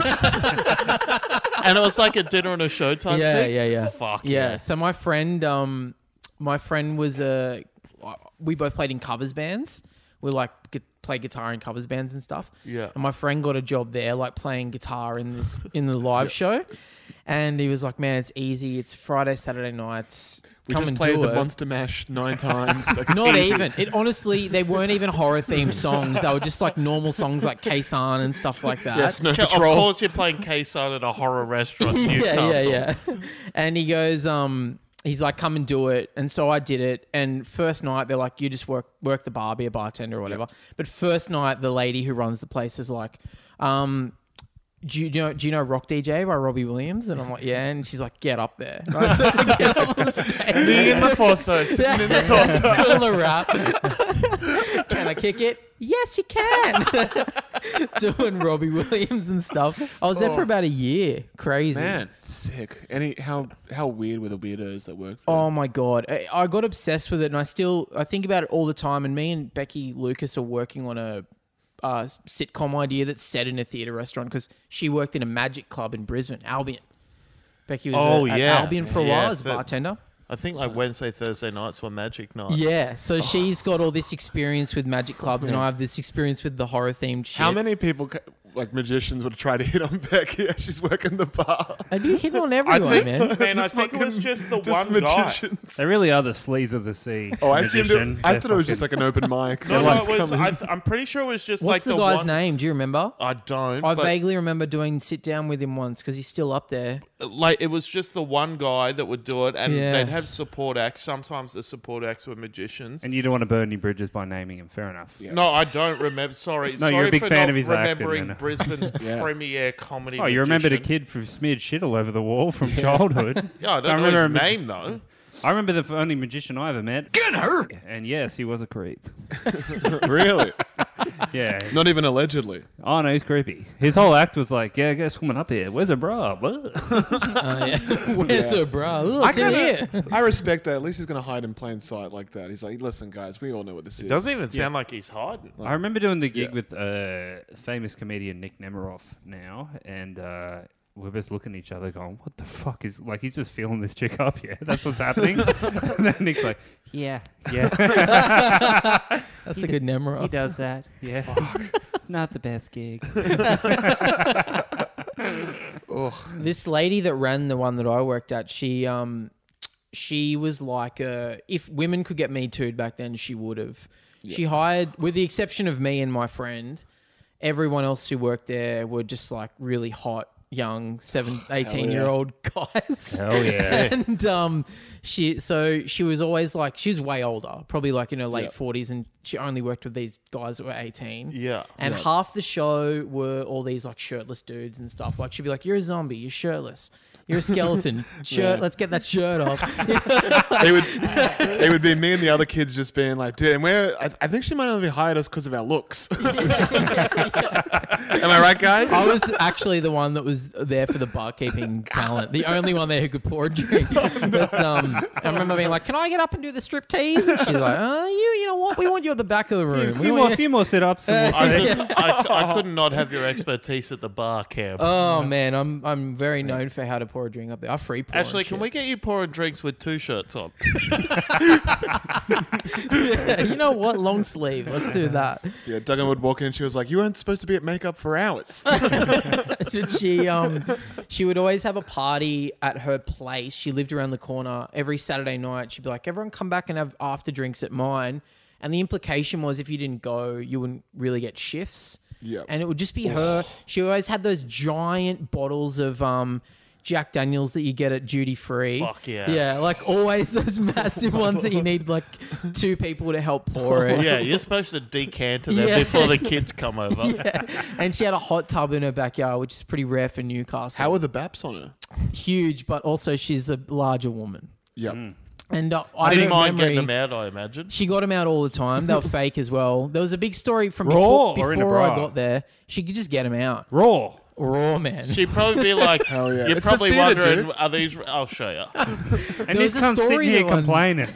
huh? And it was like a dinner and a show type yeah, thing. yeah, yeah. Fuck yeah. yeah! So my friend, um, my friend was a. We both played in covers bands. We like gu- play guitar in covers bands and stuff. Yeah. And my friend got a job there, like playing guitar in this in the live show. And he was like, man, it's easy. It's Friday, Saturday nights. We Come just and played do the it. Monster Mash nine times. Like, it's Not easy. even. It honestly, they weren't even horror themed songs. They were just like normal songs like K-San and stuff like that. Yeah, Snow Of Patrol. course, you're playing K-Sun at a horror restaurant. in yeah, Newcastle. yeah, yeah. And he goes, um, he's like, come and do it. And so I did it. And first night, they're like, you just work work the bar, be a bartender or whatever. But first night, the lady who runs the place is like, um, do you know, do you know Rock D J by Robbie Williams? And I'm like, yeah. And she's like, get up there. Right? So I get up on stage. Me in the torso, sitting in the torso. Doing the rap. Can I kick it? Yes, you can. Doing Robbie Williams and stuff. I was there for about a year. Crazy. Man, sick. Any how how weird were the weirdos that worked there? Oh my god, I, I got obsessed with it, and I still I think about it all the time. And me and Becky Lucas are working on a uh, sitcom idea that's set in a theatre restaurant because she worked in a magic club in Brisbane, Albion. Becky was Oh, a, at yeah. Albion for a Yeah, while as a that- bartender. I think like Wednesday, Thursday nights were magic nights. Yeah, so she's got all this experience with magic clubs, and I have this experience with the horror themed shit. How many people, ca- like magicians, would try to hit on Becky as she's working the bar? I do hit on everyone, think- man. Man, I Just think it was fucking- just the just one guy. magicians. They really are the sleaze of the sea. Oh, I assumed magician. it, I They're thought it was just fucking- like an open mic. No, They're no, like it was. coming- I th- I'm pretty sure it was just What's like the guy's one. name? Do you remember? I don't. I but, vaguely remember doing sit down with him once because he's still up there. like it was just the one guy that would do it, and Yeah. they'd have support acts. Sometimes the support acts were magicians. And you don't want to burn any bridges by naming him. Fair enough. No, I don't remember. Sorry, No, sorry you're a big for fan not of his acting, remembering then. Brisbane's Yeah. premier comedy. Oh, you remembered a magician. kid who smeared shit all over the wall from childhood. Yeah, I don't I know remember his a mag- name though. I remember the f- only magician I ever met. Get her! And yes, he was a creep. Really? Yeah. Not even allegedly. Oh, no, he's creepy. His whole act was like, yeah, get swimming up here. Where's her bra? What? Oh, yeah. Where's her bra? Ooh, I it's in here. kinda, I respect that. At least he's gonna hide in plain sight like that. He's like, listen, guys, we all know what this is. Doesn't even sound like he's hiding. I remember doing the gig Yeah. with uh, famous comedian Nick Nemiroff now, and uh, we're just looking at each other going, what the fuck is... Like, he's just feeling this chick up, yeah? That's what's happening? And then Nick's like, yeah, yeah. That's a good Nemrod. He does that. Yeah. It's not the best gig. This lady that ran the one that I worked at, she um, she was like, uh, if women could get Me Too'd back then, she would have. She hired, with the exception of me and my friend, everyone else who worked there were just like really hot, young, seven, eighteen year old guys. Hell yeah. And um, she, so she was always like, she was way older, probably like in her late Yep. forties, and she only worked with these guys that were eighteen. Yeah. And half the show were all these like shirtless dudes and stuff. Like she'd be like, "You're a zombie. You're shirtless. You're a skeleton. Shirt. Yeah. Let's get that shirt off." it would it would be me and the other kids just being like, dude, and we're I, I think she might only hired us because of our looks. Am I right, guys? I was actually the one that was there for the barkeeping talent, the only one there who could pour a drink. But um, I remember being like, "Can I get up and do the strip tease?" And she's like, "Uh, you, you know what? We want you at the back of the A room. few, We want more, you-" few more sit-ups. And we'll I, see. just, I, I could not have your expertise at the bar, Cam. Oh man, I'm I'm very known for how to pour a drink up there. I free pour. Ashley, and can shit. we get you pouring drinks with two shirts on? You know what? Long sleeve. Let's do that. Yeah, Duggan would walk in and she was like, you weren't supposed to be at makeup for hours. she um she would always have a party at her place. She lived around the corner. Every Saturday night, she'd be like, "Everyone come back and have after drinks at mine." And the implication was if you didn't go, you wouldn't really get shifts. Yep. And it would just be her. She always had those giant bottles of um Jack Daniels that you get at duty free. Fuck yeah. Yeah, like always those massive ones that you need like two people to help pour it. Yeah, you're supposed to decant them Yeah. before the kids come over. Yeah. And she had a hot tub in her backyard, which is pretty rare for Newcastle. How are the baps on her? Huge, but also she's a larger woman. Yep. And uh, I Didn't don't mind memory, getting them out, I imagine. She got them out all the time. They were fake as well. There was a big story from Raw before, or in a before I bra? got there. She could just get them out. Raw. Raw, man. She'd probably be like, Hell yeah. you're It's the probably theatre, wondering, dude. are these... I'll show you. And There this was a comes sitting story here that one- complaining.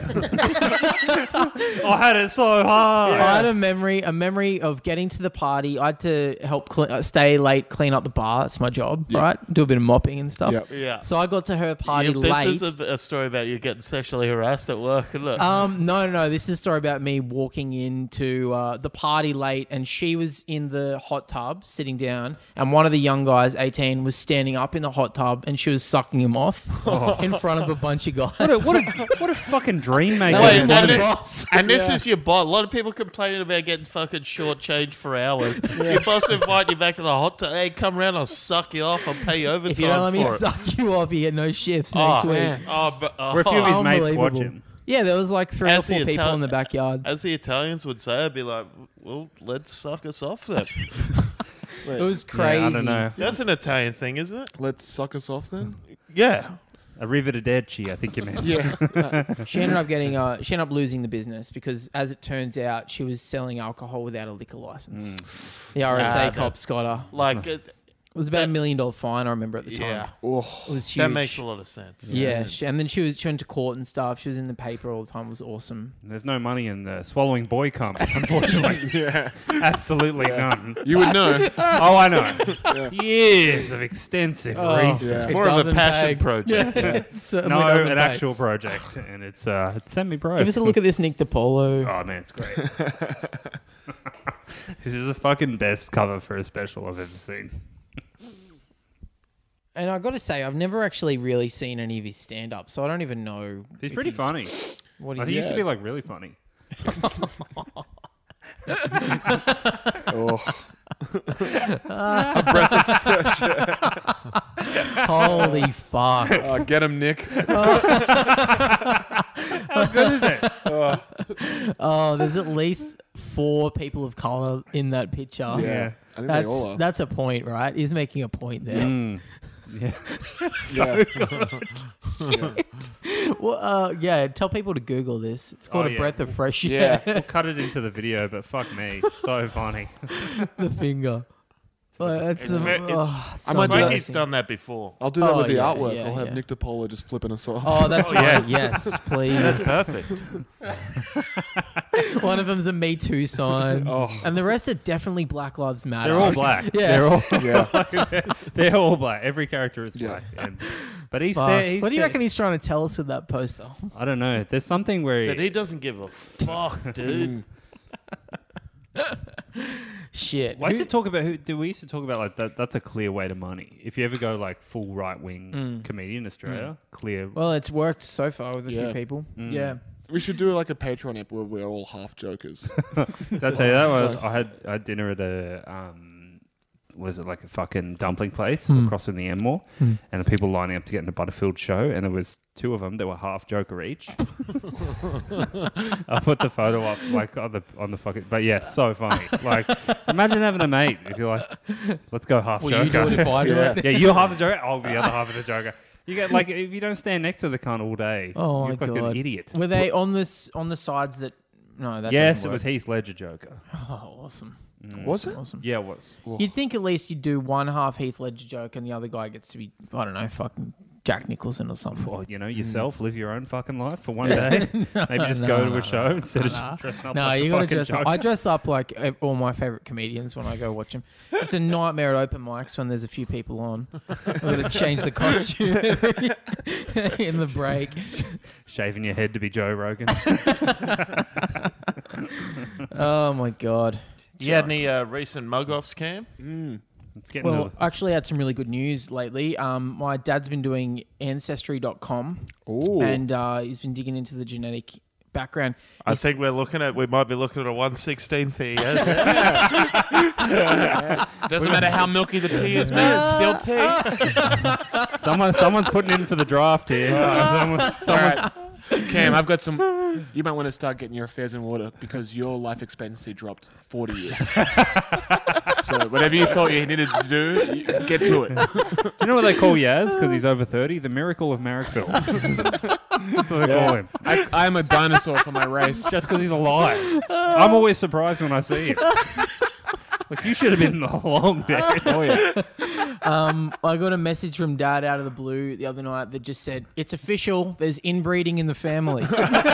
I had it so hard. I had a memory, a memory of getting to the party. I had to help cle uh, stay late, clean up the bar. That's my job, right? Do a bit of mopping and stuff. Yep. Yeah. So I got to her party Yeah, late. this is a, a story about you getting sexually harassed at work, isn't it? Um, no, no, no. This is a story about me walking into uh, the party late, and she was in the hot tub sitting down, and one of the young guys, eighteen, was standing up in the hot tub and she was sucking him off in front of a bunch of guys. What a, what a, what a fucking dream maker. That was Wait, my and this, boss. and this is your boss. A lot of people complaining about getting fucking shortchanged for hours. Your boss invite you back to the hot tub. Hey, come around. I'll suck you off. I'll pay you overtime If you don't let me for it. suck you off, you get no shifts Oh, next week. man. Oh, but, oh, Where a few of his mates watch Unbelievable. him. Yeah, there was like three As or the four people Ital- in the backyard. As the Italians would say, I'd be like, well, let's suck us off then. It was crazy. Yeah, I don't know. That's an Italian thing, isn't it? Let's suck us off then. Yeah. Arrivederci, I think you meant. Yeah. She ended up getting, uh, she ended up losing the business because, as it turns out, she was selling alcohol without a liquor license. The R S A Ah, that- cops got her. Like, it, It was about a that- million dollar fine. I remember at the time. yeah. Oh, It was huge. That makes a lot of sense. Yeah, she, and then she was she went to court and stuff. She was in the paper all the time. It was awesome. There's no money in the swallowing boy cum, unfortunately. yeah. Absolutely none. You would know. Oh, I know. Years of extensive research. yeah. It's It more of a doesn't passion pay. project. It certainly No, doesn't an pay. actual project, and it's uh, it's semi pro. Give us a look at this Nick DiPolo. Oh man, it's great. This is the fucking best cover for a special I've ever seen. And I got to say, I've never actually really seen any of his stand up, so I don't even know. He's if pretty funny. What Like, he's he used to be like really funny. Oh, Holy fuck. uh, get him, Nick. How good is it? Oh, there's at least four people of color in that picture. Yeah. I think That's they all are. that's a point, right? He's making a point there. Mm. yeah. Well, uh, yeah, tell people to Google this. It's called Oh, A yeah. Breath of Fresh Yeah. Air. We'll cut it into the video, but fuck me, so funny. The finger. Well, that's It's the, ve- it's- oh, I might It's do like that. he's done that before. I'll do that Oh, with the yeah, artwork. yeah, I'll have yeah. Nick DiPolo just flipping us off. Oh, that's Oh, right. yeah. Yes, please. That's perfect. One of them's a Me Too sign. Oh. And the rest are definitely Black Lives Matter. They're all black. Yeah. They're all yeah. they're all black. Every character is Yeah. black. And, but he's Fuck. there. He's What do you there- reckon he's trying to tell us with that poster? I don't know. There's something where But he, he doesn't give a fuck, dude. Shit. Well, I used Who- to talk about who do we used to talk about like that. That's a clear way to money. If you ever go like full right wing comedian in Australia, clear. Well, it's worked so far with a few Yeah. people. Mm. Yeah. We should do like a Patreon app where we're all half jokers. Did I tell you that? Was, I had I had dinner at a um, was it like a fucking dumpling place across in the Enmore, and the people lining up to get in the Butterfield show, and there was two of them that were half joker each. I'll put the photo up like on the on the fucking. But yeah, so funny. Like imagine having a mate if you're like, let's go half Will joker. you do it if I do Yeah. it? Yeah, you're half the joker. I'll be the other half of the joker. You get like if you don't stand next to the cunt all day, Oh you're my fucking god. idiot. Were they on this on the sides that? No, that Yes, doesn't it was work. Heath Ledger Joker. Oh, awesome. Was it? Awesome. Yeah, it was. You'd think at least you'd do one half Heath Ledger joke and the other guy gets to be I don't know, fucking Jack Nicholson or something. Well, you know, yourself, live your own fucking life for one day. Maybe just no, go to no, a show instead of dressing up No, like you the gotta fucking dress up. Joker. I dress up like uh, all my favorite comedians when I go watch them. It's a nightmare at open mics when there's a few people on. I've got to change the costume in the break. Shaving your head to be Joe Rogan. Oh my god. You had any uh, recent mug-offs, Cam? It's getting Well, to I actually had some really good news lately. Um, my dad's been doing ancestry dot com Ooh. and uh, he's been digging into the genetic background. I He's- think we're looking at, we might be looking at a one sixteenth here. Doesn't matter how milky the tea is, man. It's still tea. someone, someone's putting in for the draft here. Someone- All someone- right. Cam, I've got some. You might want to start getting your affairs in order because your life expectancy dropped forty years. So whatever you thought you needed to do, you get to it. Do you know what they call Yaz? Because he's over thirty? The Miracle of Marrickville. That's what they call him. I, I'm a dinosaur for my race. Just because he's alive. I'm always surprised when I see him. Like, you should have been long dead. Oh yeah. Um, I got a message from Dad out of the blue the other night that just said, "It's official. There's inbreeding in the family."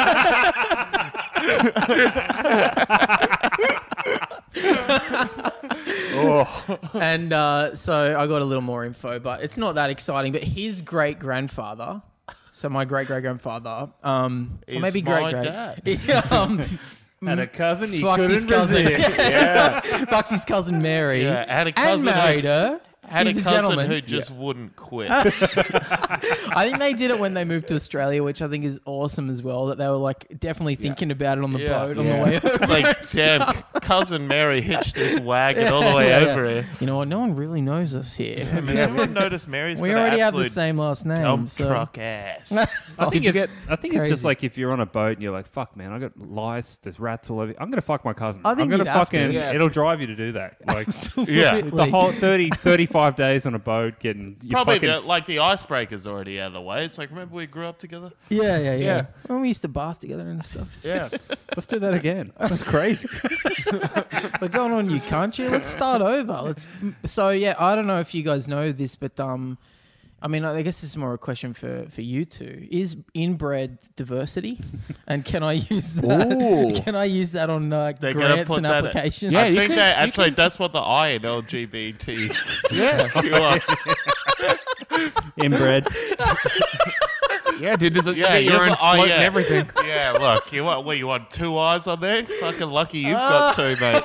And uh, so I got a little more info, but it's not that exciting. But his great grandfather, so my great great grandfather, um, or Is maybe my great dad. great, um, Had a cousin he fucked his couldn't cousin, resist. yeah. fucked his cousin Mary, Yeah, I had a and cousin who- married her. Had He's a a cousin gentleman. who just wouldn't quit. I think they did it when they moved to Australia, which I think is awesome as well. That they were like definitely thinking about it on the Yeah. boat on Yeah. the way over. It's like, damn, cousin Mary hitched this wagon all the way Yeah, over yeah. here. You know what? No one really knows us here. I mean, everyone noticed Mary's we got already an have the absolute same last name. dump so. truck ass. I think, Did you it's, get I think it's just crazy? like if you're on a boat and you're like, fuck, man, I got lice, there's rats all over. I'm going to fuck my cousin. I think I'm going you'd have to, fucking, yeah. it'll drive you to do that. Like, Yeah. Absolutely. the whole thirty, thirty-five days on a boat getting, you Probably fucking, the, like the icebreaker's already out of the way. It's like, remember we grew up together? Yeah, yeah, yeah, Yeah. When we used to bath together and stuff. yeah. let's do that again. That's crazy. We're going on you country. Let's start over. Let's. So yeah, I don't know if you guys know this, but um, I mean, I guess this is more a question for for you two. Is inbred diversity, and can I use that? Ooh. Can I use that on uh, They're gonna grants put and that- applications? Yeah, I you think can- that you actually that's what the I in L G B T. Yeah. You are. Inbred. Yeah, dude. There's a, Yeah, you get your you've- own oh, float yeah. and everything. Yeah, look, you want what you want two eyes on there? Fucking lucky you've got two, mate.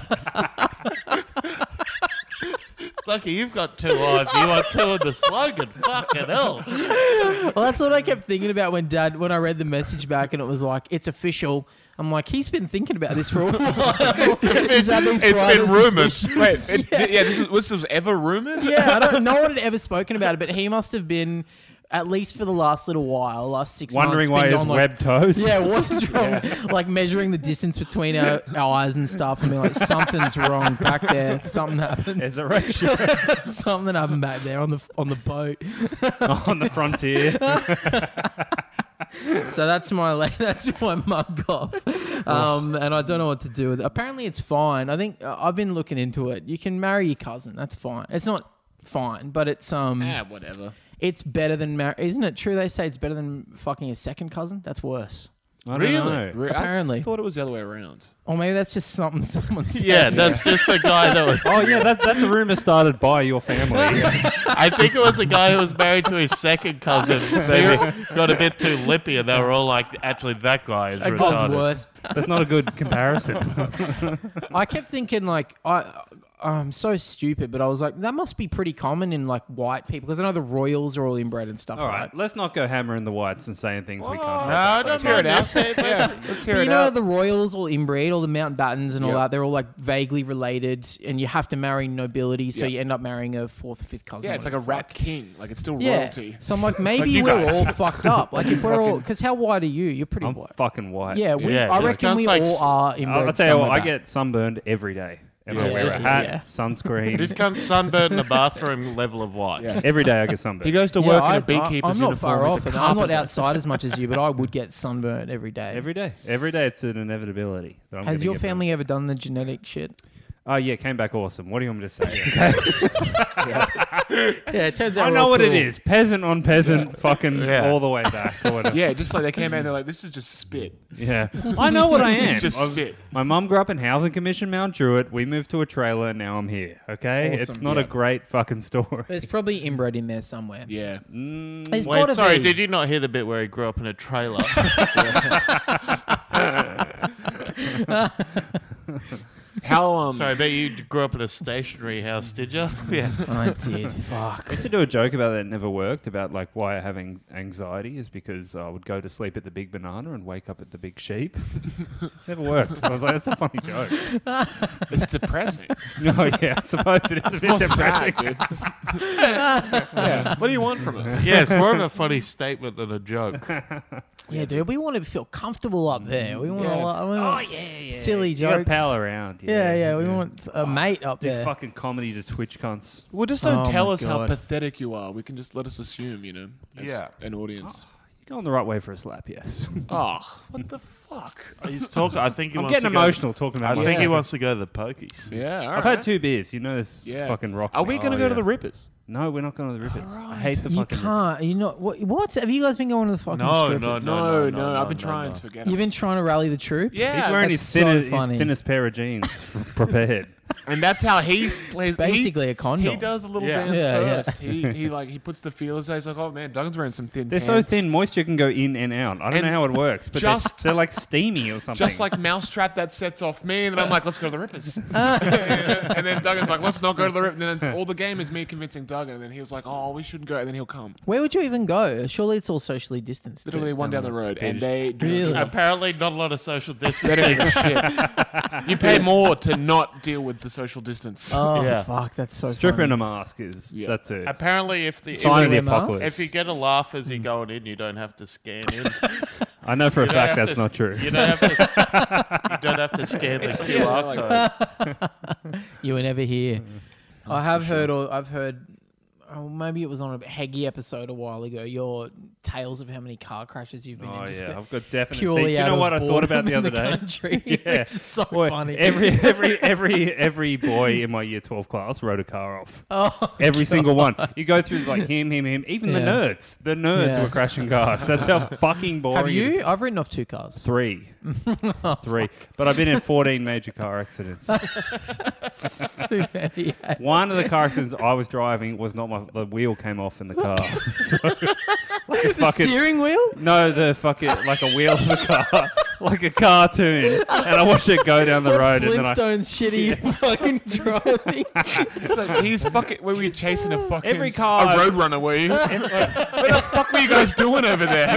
Lucky you've got two eyes. You want two in the slogan. Fucking hell. Well, that's what I kept thinking about when Dad, when I read the message back, and it was like, "It's official." I'm like, he's been thinking about this for a while. He's had these It's private been rumoured. suspicions. Wait, it, yeah. This is this was ever rumored. Yeah, I don't. No one had ever spoken about it, but he must have been, at least for the last little while, last six Wondering months. why been his on, like, webbed toes. Yeah, what is wrong? Like measuring the distance between our, our eyes and stuff, and being like, something's wrong back there. Something happened. There's a ratio Something happened back there on the on the boat. on the frontier. So that's my la- that's my mug off, um, and I don't know what to do with it. Apparently, it's fine. I think uh, I've been looking into it. You can marry your cousin. That's fine. It's not fine, but it's um, Ah, whatever. it's better than mar- Isn't it true? They say it's better than fucking a second cousin. That's worse. I don't Really? know. Re- Apparently. I thought it was the other way around. Or maybe that's just something someone said. Yeah, that's just the guy that was. Oh yeah, that, that's a rumor started by your family. I think it was a guy who was married to his second cousin. Maybe got a bit too lippy, and they were all like, "Actually, that guy is That guy's retarded." worse. That's not a good comparison. I kept thinking like I. I'm so stupid, but I was like, that must be pretty common in like white people because I know the royals are all inbred and stuff. All right? right, let's not go hammering the whites and saying things we can't. No, talk I about. don't hear it know. out. Yeah, let's hear But it you know out. the royals all inbred, all the Mountbattens and all Yep. that. They're all like vaguely related, and you have to marry nobility, so Yep. you end up marrying a fourth or fifth cousin. Yeah, it's like a rat king. Like it's still Yeah. royalty. So I'm like, maybe you we're guys. all fucked up. Like if we're all, fucking- because how white are you? You're pretty I'm white. fucking white. Yeah, we, Yeah, I this reckon sounds we like all s- are inbred. I'll tell you what, somewhere I back. get sunburned every day. And I Yeah, wear a yeah, hat, yeah. sunscreen. Just come sunburned in the bathroom level of white. Yeah. Every day I get sunburned. He goes to Yeah, work I, in a beekeeper's I, I'm not uniform. far He's off. a it. I'm not carpenter. outside as much as you, but I would get sunburned every day. Every day. Every day it's an inevitability. That I'm Has gonna your get family ever done the genetic shit? burned. Oh yeah, came back awesome. What do you want me to say? Yeah, it turns out I we're know all what it cool. is. Peasant on peasant, fucking Yeah. all the way back. Or whatever. Yeah, just like they came out and they're like, this is just spit. Yeah. I know what I am. It's just I've- spit. My mum grew up in Housing Commission Mount Druitt. We moved to a trailer and now I'm here. Okay? Awesome. It's not Yeah. a great fucking story. There's probably inbred in there somewhere. Yeah. Mm, There's Wait, gotta sorry, be. did you not hear the bit where he grew up in a trailer? How um Sorry, but you grew up in a stationary house, did you? Yeah. I did. Fuck. I used to do a joke about that. It never worked. About like why having anxiety is because I would go to sleep at the big banana and wake up at the big sheep. Never worked. I was like, that's a funny joke. it's depressing. Oh yeah, I suppose it is a bit More depressing. sad, dude. yeah. What do you want from us? Yeah, it's more of a funny statement than a joke. Yeah, dude, we want to feel comfortable up there. We want Yeah. to. We want yeah, yeah. silly You gotta jokes. pal around. Yeah, yeah, we want a mate up Do there. fucking comedy to Twitch cunts. Well, just don't Oh tell my us how God. pathetic you are. We can just let us assume, you know, as Yeah. an audience. You're going the right way for a slap, yes. Oh, what the fuck? He's talking. I think he I'm wants getting to emotional talking Go, about I my think he Yeah. wants to go to the pokies. Yeah, all I've right. had two beers. You know this Yeah. fucking rock. Are we me. going to Oh, go to yeah. the Rippers? No, we're not going to the Rippers. I hate the You fucking can't. You know what? What have you guys been going to the fucking No, strippers? no, No, no, no, no, I've been no, trying no. to get You've it. been trying to rally the troops. Yeah. He's wearing his, that's so thinner, his funny. thinnest pair of jeans, prepared. And that's how he plays. Basically he, a condom. He does a little Yeah. dance Yeah, yeah. first. He he like he puts the feelers out. He's like, oh man, Duggan's wearing some thin They're pants. so thin, moisture can go in and out. I don't And know how it works, but just- they're, they're like steamy or something. Just like Mousetrap that sets off me, and then I'm like, let's go to the Rippers. And then Duggan's like, let's not go to the Rippers. And then it's, all the game is me convincing Duggan, and then he was like, oh, we shouldn't go, and then he'll come. Where would you even go? Surely it's all socially distanced. Literally one down the road, and Page. they do Really? Apparently, not a lot of social They distancing. don't give a shit. You pay more to not deal with the social distance. Oh Yeah. fuck, that's so stripping funny. a mask is Yeah. that's it. Apparently, if the if, Sign of the wear masks? apocalypse. if you get a laugh as you're going in, you don't have to scan in. I know for a You don't fact have that's to not s- true. You don't have to. You don't have to scan the Q R like- code. You were never here. I have heard, or I've heard, oh, maybe it was on a Heggy episode a while ago. Your tales of how many car crashes you've been Oh in. just yeah, go- I've got definite. purely See, do you out know of what I thought about boredom the in other day? country, Yeah, which is so Well, funny. Every every every every boy in my year twelve class rode a car off. oh, Every single one. You go through like him, him, him. Even the Yeah. nerds. The nerds Yeah. were crashing cars. That's how fucking boring. have it you? is. I've written off two cars. Three. Three. But I've been in fourteen major car accidents. It's too many. One of the car accidents I was driving was not my. The wheel came off in the car. So, like a The fucking, steering wheel? no, the fucking like a wheel of the car, like a cartoon, and I watched it go down the road, and then I. Flintstones shitty fucking driving. It's like, he's fucking. Were we chasing a fucking Every car- a road runner? Were you? what the fuck were you guys doing over there?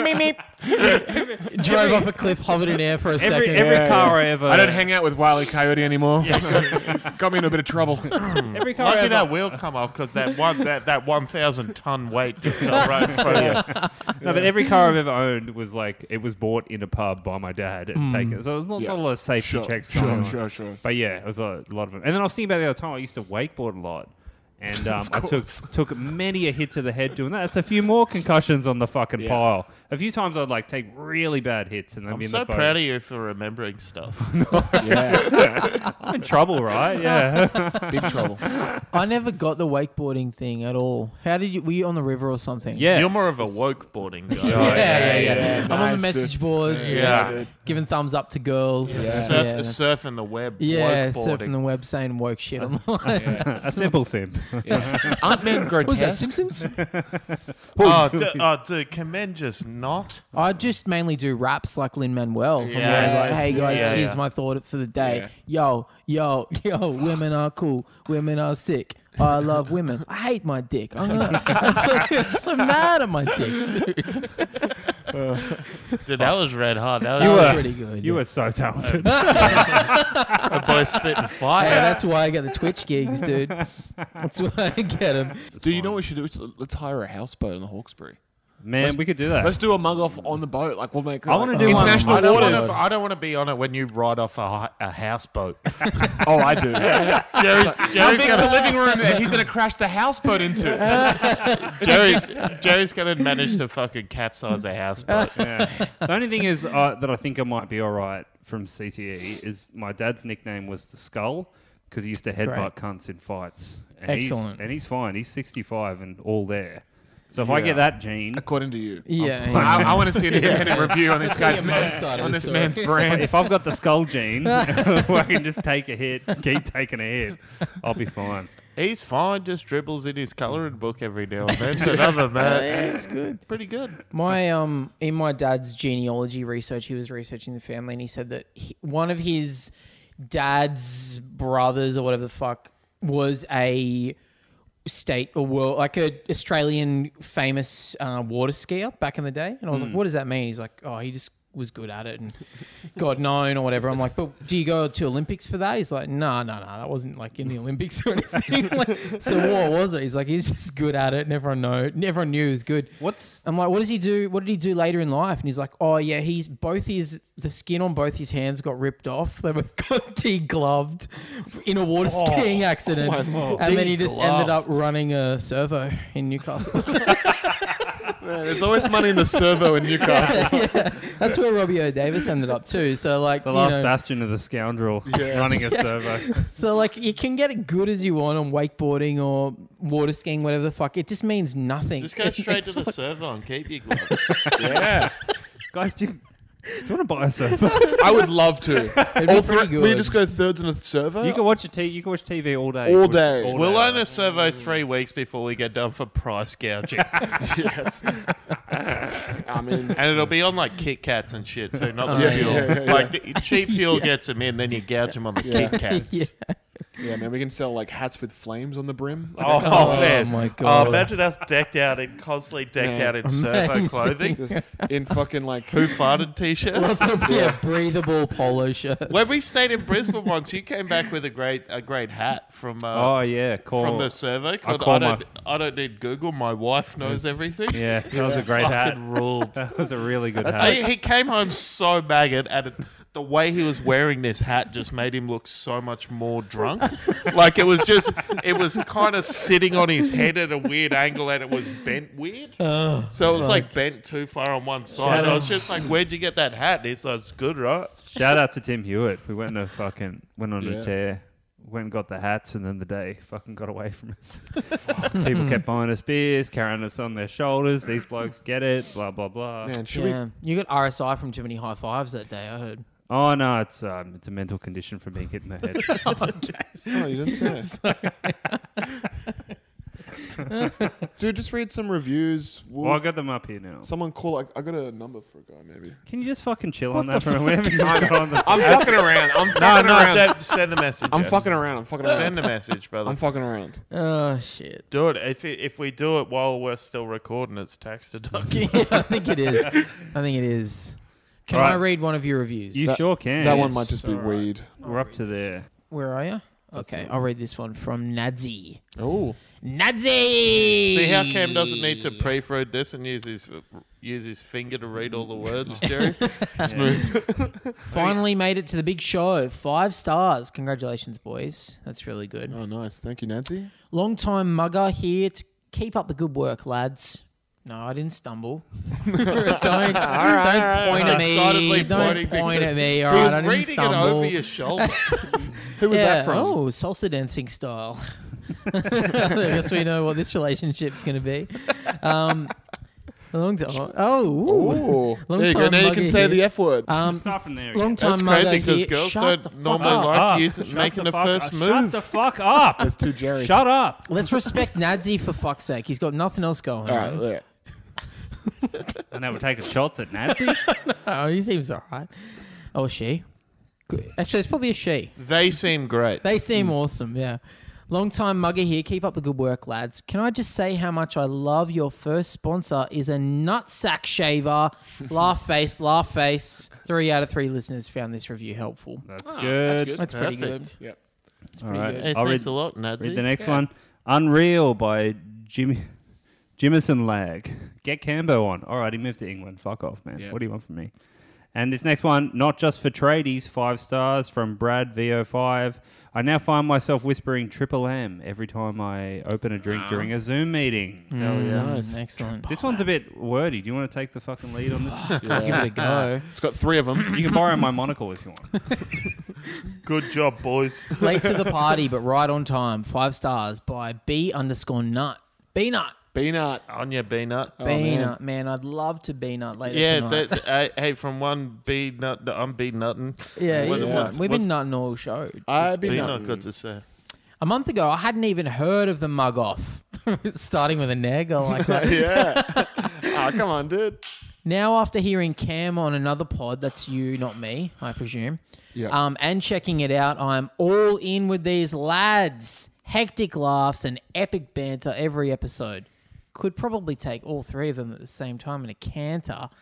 Drove off a cliff, hovered in air for a Every second. every Yeah, car I ever. I don't hang out with Wile E. Coyote anymore. Got me in a bit of trouble. Every car I Why did ever. that wheel come off? Because that one that, that one thousand ton weight just fell right in front of you. No, but every car I've ever owned was like it was bought in a pub by my dad and taken. So there was not, Yeah. not a lot of safety Sure, checks sure, going on. sure, sure. But yeah, it was a lot of them. And then I was thinking about the other time I used to wakeboard a lot. And um, I took course. took many a hit to the head doing that. That's a few more concussions on the fucking Yeah. pile. A few times I'd like take really bad hits and then I'm be in so the boat. proud of you for remembering stuff. Yeah, I'm in trouble, right? Yeah. big trouble. I never got the wakeboarding thing at all. How did you? Were you on the river or something? yeah. You're more of a woke boarding guy. Yeah, yeah, yeah. yeah. I'm on Nice, the message dude. boards. Yeah. dude. Giving thumbs up to girls. Yeah. Surf, Yeah, that's- surfing the web. yeah, woke surfing boarding. the web saying woke shit online. a simple simp. Yeah. Aren't men Was that grotesque? Simpsons? Oh, d- oh, dude, can men just not? I just mainly do raps like Lin Manuel. Like, Yes. hey guys, Yeah, here's yeah. my thought for the day. Yeah. Yo, yo, yo, women are cool. Women are sick. I love women. I hate my dick. I'm, gonna, I'm so mad at my dick. Dude. Dude, that was red hot. That was, That You was were- pretty good. You yeah. were so talented. a boy spitting fire. Hey, that's why I get the Twitch gigs, dude. That's why I get them. Do you know what we should do? Let's hire a houseboat in the Hawkesbury. Man, we could do that. Let's do a mug off on the boat. Like we'll make. I wanna like, do one on international I don't, waters. wanna, I don't want to be on it when you ride off a, hi- a houseboat. Oh, I do. Jerry's, How Jerry's big's the gonna, living room that he's going to crash the houseboat into? Jerry's, Jerry's gonna manage to fucking capsize a houseboat. Yeah. The only thing is uh, that I think I might be all right from C T E is my dad's nickname was the Skull because he used to headbutt Great. cunts in fights. And Excellent. He's, and he's fine. He's sixty-five and all there. So if I get that gene, According to you. Yeah, So yeah. I, I want to see an independent review on this guy's man, side of on the this story. man's brand. if I've got the Skull gene, I can just take a hit, keep taking a hit, I'll be fine. He's fine, just dribbles in his colouring book every now and then. But other than that, it's good. pretty good. My um, in my dad's genealogy research, he was researching the family, and he said that he, one of his dad's brothers or whatever the fuck was a state or world like a Australian famous uh, water skier back in the day. And I was like, what does that mean? He's like, oh, he just was good at it and got known or whatever. I'm like, but do you go to Olympics for that? He's like, no, no, no, that wasn't like in the Olympics or anything. Like, so what was it? He's like, he's just good at it and everyone know, everyone knew he was good. What's I'm like, what does he do? What did he do later in life? And he's like, oh yeah, he's both his the skin on both his hands got ripped off. They both got degloved in a water skiing accident, and then he just ended up running a servo in Newcastle. Man, there's always money in the servo in Newcastle. Yeah, that's where Robbie O'Davis ended up too. So like, the you last know, bastion of the scoundrel running a servo? so like you can get it good as you want on wakeboarding or water skiing, whatever the fuck. It just means nothing. Just go straight to the servo and keep your gloves. Yeah. Guys, do you, Do you want to buy a server? I would love to. be All pretty three, we good. just go thirds in a server. You can watch a t- You can watch T V all day. All Watch- day. We'll day. own a servo three weeks before we get done for price gouging. Yes. I mean, And it'll be on like Kit Kats and shit too, not the Oh, fuel. yeah, yeah, yeah. Like the cheap fuel gets them in, then you gouge them on the Yeah. Kit Kats. yeah, man, we can sell like hats with flames on the brim. Oh, Oh, man. my Oh, God. imagine us decked out in constantly decked Man. out in servo Amazing. clothing. Just in fucking like Who farted t-shirts? Yeah, breathable polo shirts. When we stayed in Brisbane once, you came back with a great a great hat from uh, Oh yeah, call, from the servo. Called, call I don't my- I don't need Google. My wife knows everything. Yeah, that was a great hat. Fucking ruled. That was a really good That's hat. he, he came home so maggot, and it, the way he was wearing this hat just made him look so much more drunk. Like it was just, it was kind of sitting on his head at a weird angle, and it was bent weird. Oh, So it was like bent too far on one side. Shout I out. was just like, "Where'd you get that hat?" And he's like, "It's good, right?" Shout out to Tim Hewitt. We went on a fucking went on Yeah. a tear. Went and got the hats, and then the day fucking got away from us. People kept buying us beers, carrying us on their shoulders. These blokes get it. Blah blah blah. man, should yeah. You got R S I from too many high fives that day, I heard. Oh no, it's um, it's a mental condition from being hit in the head. we? Oh, you didn't say. Dude, just read some reviews. We'll, Well, I got them up here now. someone call. I, I got a number for a guy, maybe. Can you just fucking chill on that for a minute? on the- I'm fucking around. I'm No, fucking no, around. don't send the message. I'm Jess. fucking around. I'm fucking around. Send a message, brother. I'm fucking around. Oh, shit. Do it. If it, if we do it while we're still recording, it's tax deduction. Yeah, I think it is. I think it is. Can Right. I read one of your reviews? You That- sure can. That one Yes, might just be alright. weed. We're up to there. Where are you? Okay, I'll read this one from Nadzi. Oh, Nadzi! See how Cam doesn't need to pre-fruit this and use his use his finger to read all the words, Jerry? Smooth. Finally made it to the big show. Five stars. Congratulations, boys. That's really good. oh, nice. Thank you, Nancy. Long time mugger here to keep up the good work, lads. No, I didn't stumble. don't don't point at me. Excitedly Don't pointing point to- at me. All He right, was I didn't reading it stumble. over your shoulder. Who was yeah. that from? Oh, salsa dancing style. I guess we know what this relationship's going to be. Um, a long time. Oh, ooh. Oh, Long there you go. time Now you mugger can say here. the F word. Um, Start from there. long again. time That's mugger crazy because here. girls Shut the don't fuck normally up. like Up. using, Shut making the the fuck first up. move. Shut the fuck up. There's two Jerrys. Shut up. Let's respect Nadzi for fuck's sake. He's got nothing else going All right, on. yeah. And now we're taking shots at Nancy. Oh, he seems all right. Oh, she. Good. Actually, it's probably a she. They seem great. They Mm. seem awesome, yeah. Long time mugger here. Keep up the good work, lads. Can I just say how much I love your first sponsor is a nutsack shaver. Laugh face, laugh face. Three out of three listeners found this review helpful. That's Oh, good. that's good. That's pretty Perfect. good. Yep. That's All pretty right. good. Hey, I'll thanks read- a lot, Nadsy. Read the next Yeah. one. Unreal by Jimmy Jimison Lag. Get Cambo on. All right, he moved to England. Fuck off, man. Yeah. What do you want from me? And this next one, not just for tradies, five stars from Brad V O five. I now find myself whispering Triple M every time I open a drink during a Zoom meeting. Hell yeah. Nice. Nice. Excellent. This one's a bit wordy. Do you want to take the fucking lead on this? I'll give it a go. It's got three of them. You can borrow my monocle if you want. Good job, boys. Late to the party, but right on time. Five stars by B underscore nut. B nut. Peanut. On your B-nut. Oh, B man. nut. Man, I'd love to B nut later Yeah, tonight. that, uh, hey, from one B nut, I'm B nutting. yeah, What's- he's what's- nutting. We've what's been nutting all show. I'd be B nut. nut good to say. A month ago, I hadn't even heard of the mug off. Starting with a neg, I like that. yeah. Oh, come on, dude. Now, after hearing Cam on another pod, that's you, not me, I presume, Yeah. um, and checking it out, I'm all in with these lads. Hectic laughs and epic banter every episode. Could probably take all three of them at the same time in a canter.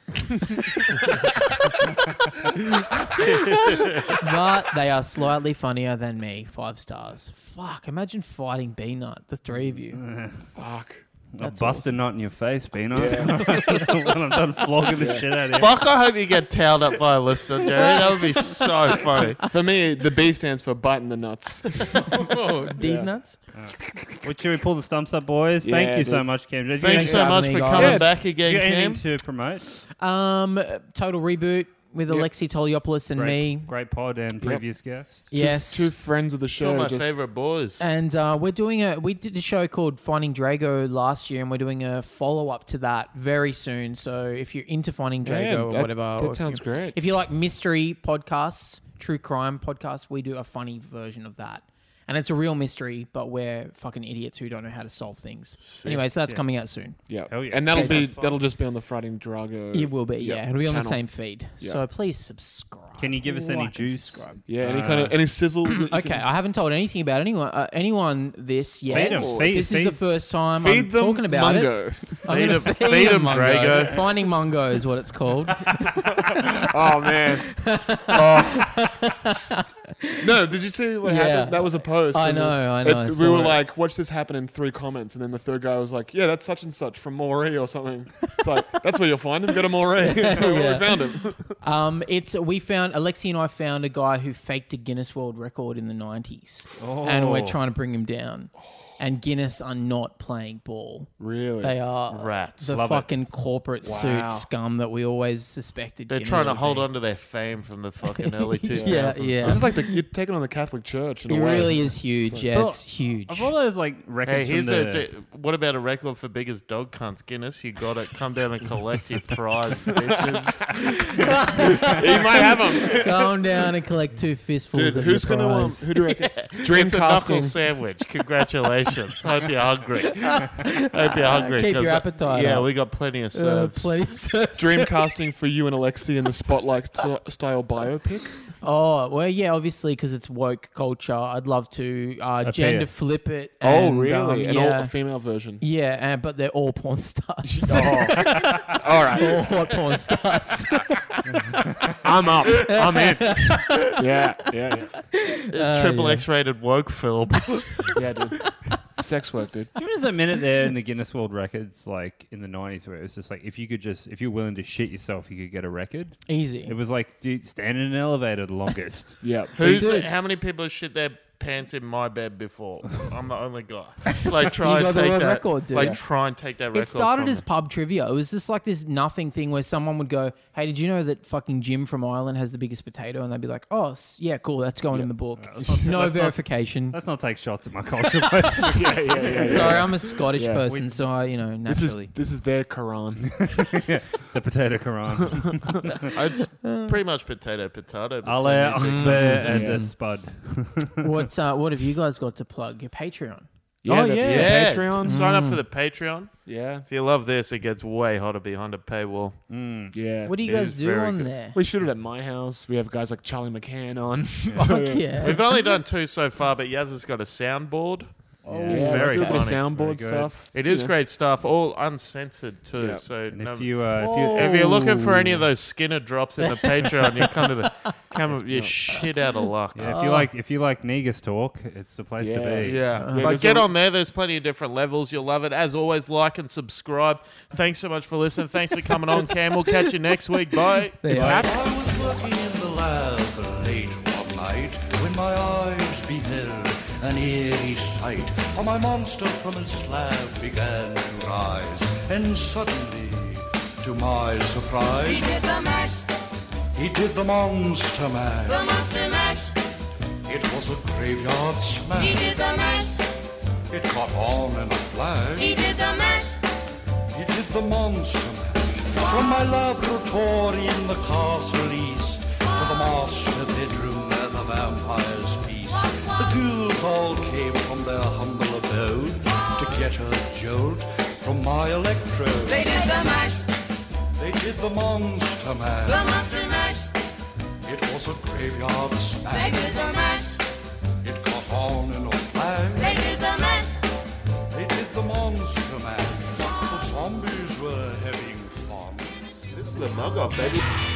But they are slightly funnier than me. Five stars. Fuck, imagine fighting B-Nut, the three of you. Fuck. I'll That's bust a nut in your face, Beano. when I'm done flogging the shit out of you. Fuck, I hope you get towed up by a listener, Jerry. That would be so funny. For me, the B stands for biting the nuts. These Yeah. nuts? Well, should we pull the stumps up, boys? Yeah, Thank you so dude. much, Cam. Did you Thanks get so for much having for me, coming guys. back you again, got Cam. anything to promote? Um, Total Reboot. with Yep. Alexi Toliopoulos and Great, me. great pod and previous guest. Two- Yes. Two friends of the Two of show. my just- favorite boys. And uh, we're doing a we did a show called Finding Drago last year, and we're doing a follow up to that very soon. So if you're into Finding Drago Yeah, or that- whatever, that or if sounds you- great. If you like mystery podcasts, true crime podcasts, we do a funny version of that. And it's a real mystery, but we're fucking idiots who don't know how to solve things. Anyway, so that's coming out soon. Yeah. Hell yeah. And that'll Okay. be that'll just be on the Friday Drago. It will be, yeah, yeah. It'll be on the channel. same feed. Yeah. So please subscribe. Can you give us any Like and juice? subscribe. Yeah, any kind of any sizzle. that you Okay, can- I haven't told anything about anyone uh, anyone this yet. Feed 'em, feed- this is feed- the first time Feed I'm them talking about it. Mungo. I'm Feed gonna 'em- feed feed 'em, 'em Mungo. Drago. Finding Mungo is what it's called. Oh man. Oh. No, did you see what Yeah. happened? That was a post. I and know, the- I know, I it- we saw were it. like, watch this happen in three comments, and then the third guy was like, yeah, that's such and such from Moree or something. It's like, that's where you'll find him. Go to Moree. So Yeah. we found him. Um, it's we found Alexi and I found a guy who faked a Guinness World Record in the nineties, and we're trying to bring him down. And Guinness are not playing ball. Really? They are Rats. the Love it. fucking corporate Wow. suit scum that we always suspected. They're Guinness trying to would hold be. on to their fame from the fucking early two Yeah, thousands. yeah. This is like the, you're taking on the Catholic Church in It a way. really is huge. Yeah, But it's huge. Of all those like Hey, records from here's the... a. d- What about a record for biggest dog cunts? Guinness, you got it. Come down and collect your prize, bitches. He might have them. Calm down and collect two fistfuls Dude, of who's your going to, um, prize. who do you reckon? It's a knuckle Dreamcasting. sandwich. Congratulations. Hope you're hungry. Hope you're hungry. Keep 'cause, your uh, appetite Yeah, up. we got plenty of Uh, serves. plenty of serves. Dreamcasting for you and Alexi in the Spotlight st- style biopic. Oh, well, yeah, obviously, because it's woke culture. I'd love to uh, Appear. gender flip it. Oh, and, really? um, An yeah. all female version. Yeah, uh, but they're all porn stars. All right. all hot porn stars. I'm up. I'm in. Yeah, yeah, Uh, Triple yeah. X rated woke film. yeah. Yeah, dude. Sex work, dude. Do you know there's a minute there in the Guinness World Records, like in the nineties, where it was just like, if you could just, if you're willing to shit yourself, you could get a record. Easy. It was like, dude, stand in an elevator the longest. Yeah. Who's Dude. how many people shit their pants in my bed before? I'm the only guy. Like try You and got the take world that. record, dude. like try and take that record. It started from as me. pub trivia. It was just like this nothing thing where someone would go, "Hey, did you know that fucking Jim from Ireland has the biggest potato?" And they'd be like, "Oh, s- yeah, cool. That's going in the book." let's not- no let's not- verification. Let's not take shots at my culture. please. Yeah, yeah, yeah. yeah. Sorry, I'm a Scottish Yeah. person, so I, you know, This is naturally. this is their Quran. The potato Quran. It's pretty much potato potato. between Allah you two Akbar cunts. and Yeah. the spud. what uh, What have you guys got to plug? Your Patreon. Yeah, Oh, the- yeah. the Yeah, Patreon. Sign up for the Patreon. Yeah, If you love this, it gets way hotter behind a paywall. yeah. What do you It guys is do very on good. there? We shoot it at my house. We have guys like Charlie McCann on. Fuck yeah. We've only done two so far, but Yaz has got a soundboard. Oh, It's yeah, very we do a bit of funny. soundboard Very good. stuff. It you is know. great stuff, all uncensored too. Yeah. So And no- if you, uh, if you, if you're looking for any of those Skinner drops in the Patreon, you're kind of come you're shit out of luck. yeah, if you like, if you like Negus talk, it's the place to Yeah. be. Yeah, Yeah, but there's get a- on there. There's plenty of different levels. You'll love it. As always, like and subscribe. Thanks so much for listening. Thanks for coming on, Cam. We'll catch you next week. Bye. It's Bye. happening. I was working in the lab late one night when my eyes beheld an eerie sight. For my monster from his slab began to rise, and suddenly, to my surprise, He did the mash, he did the monster mash. the monster mash. It was a graveyard He smash. did the mash, It caught on in a flash. he did the mash. He did the monster mash. From my laboratory in the castle east to the master bedroom where the vampires feast. The ghouls all came from their humble abode to get a jolt from my electrode. They did the mash, They did the monster the mash. monster mash. It was a graveyard They smash. did the mash, It caught on in a flash. they did the mash. They did the monster mash. The zombies were having fun. This is the mug off, baby.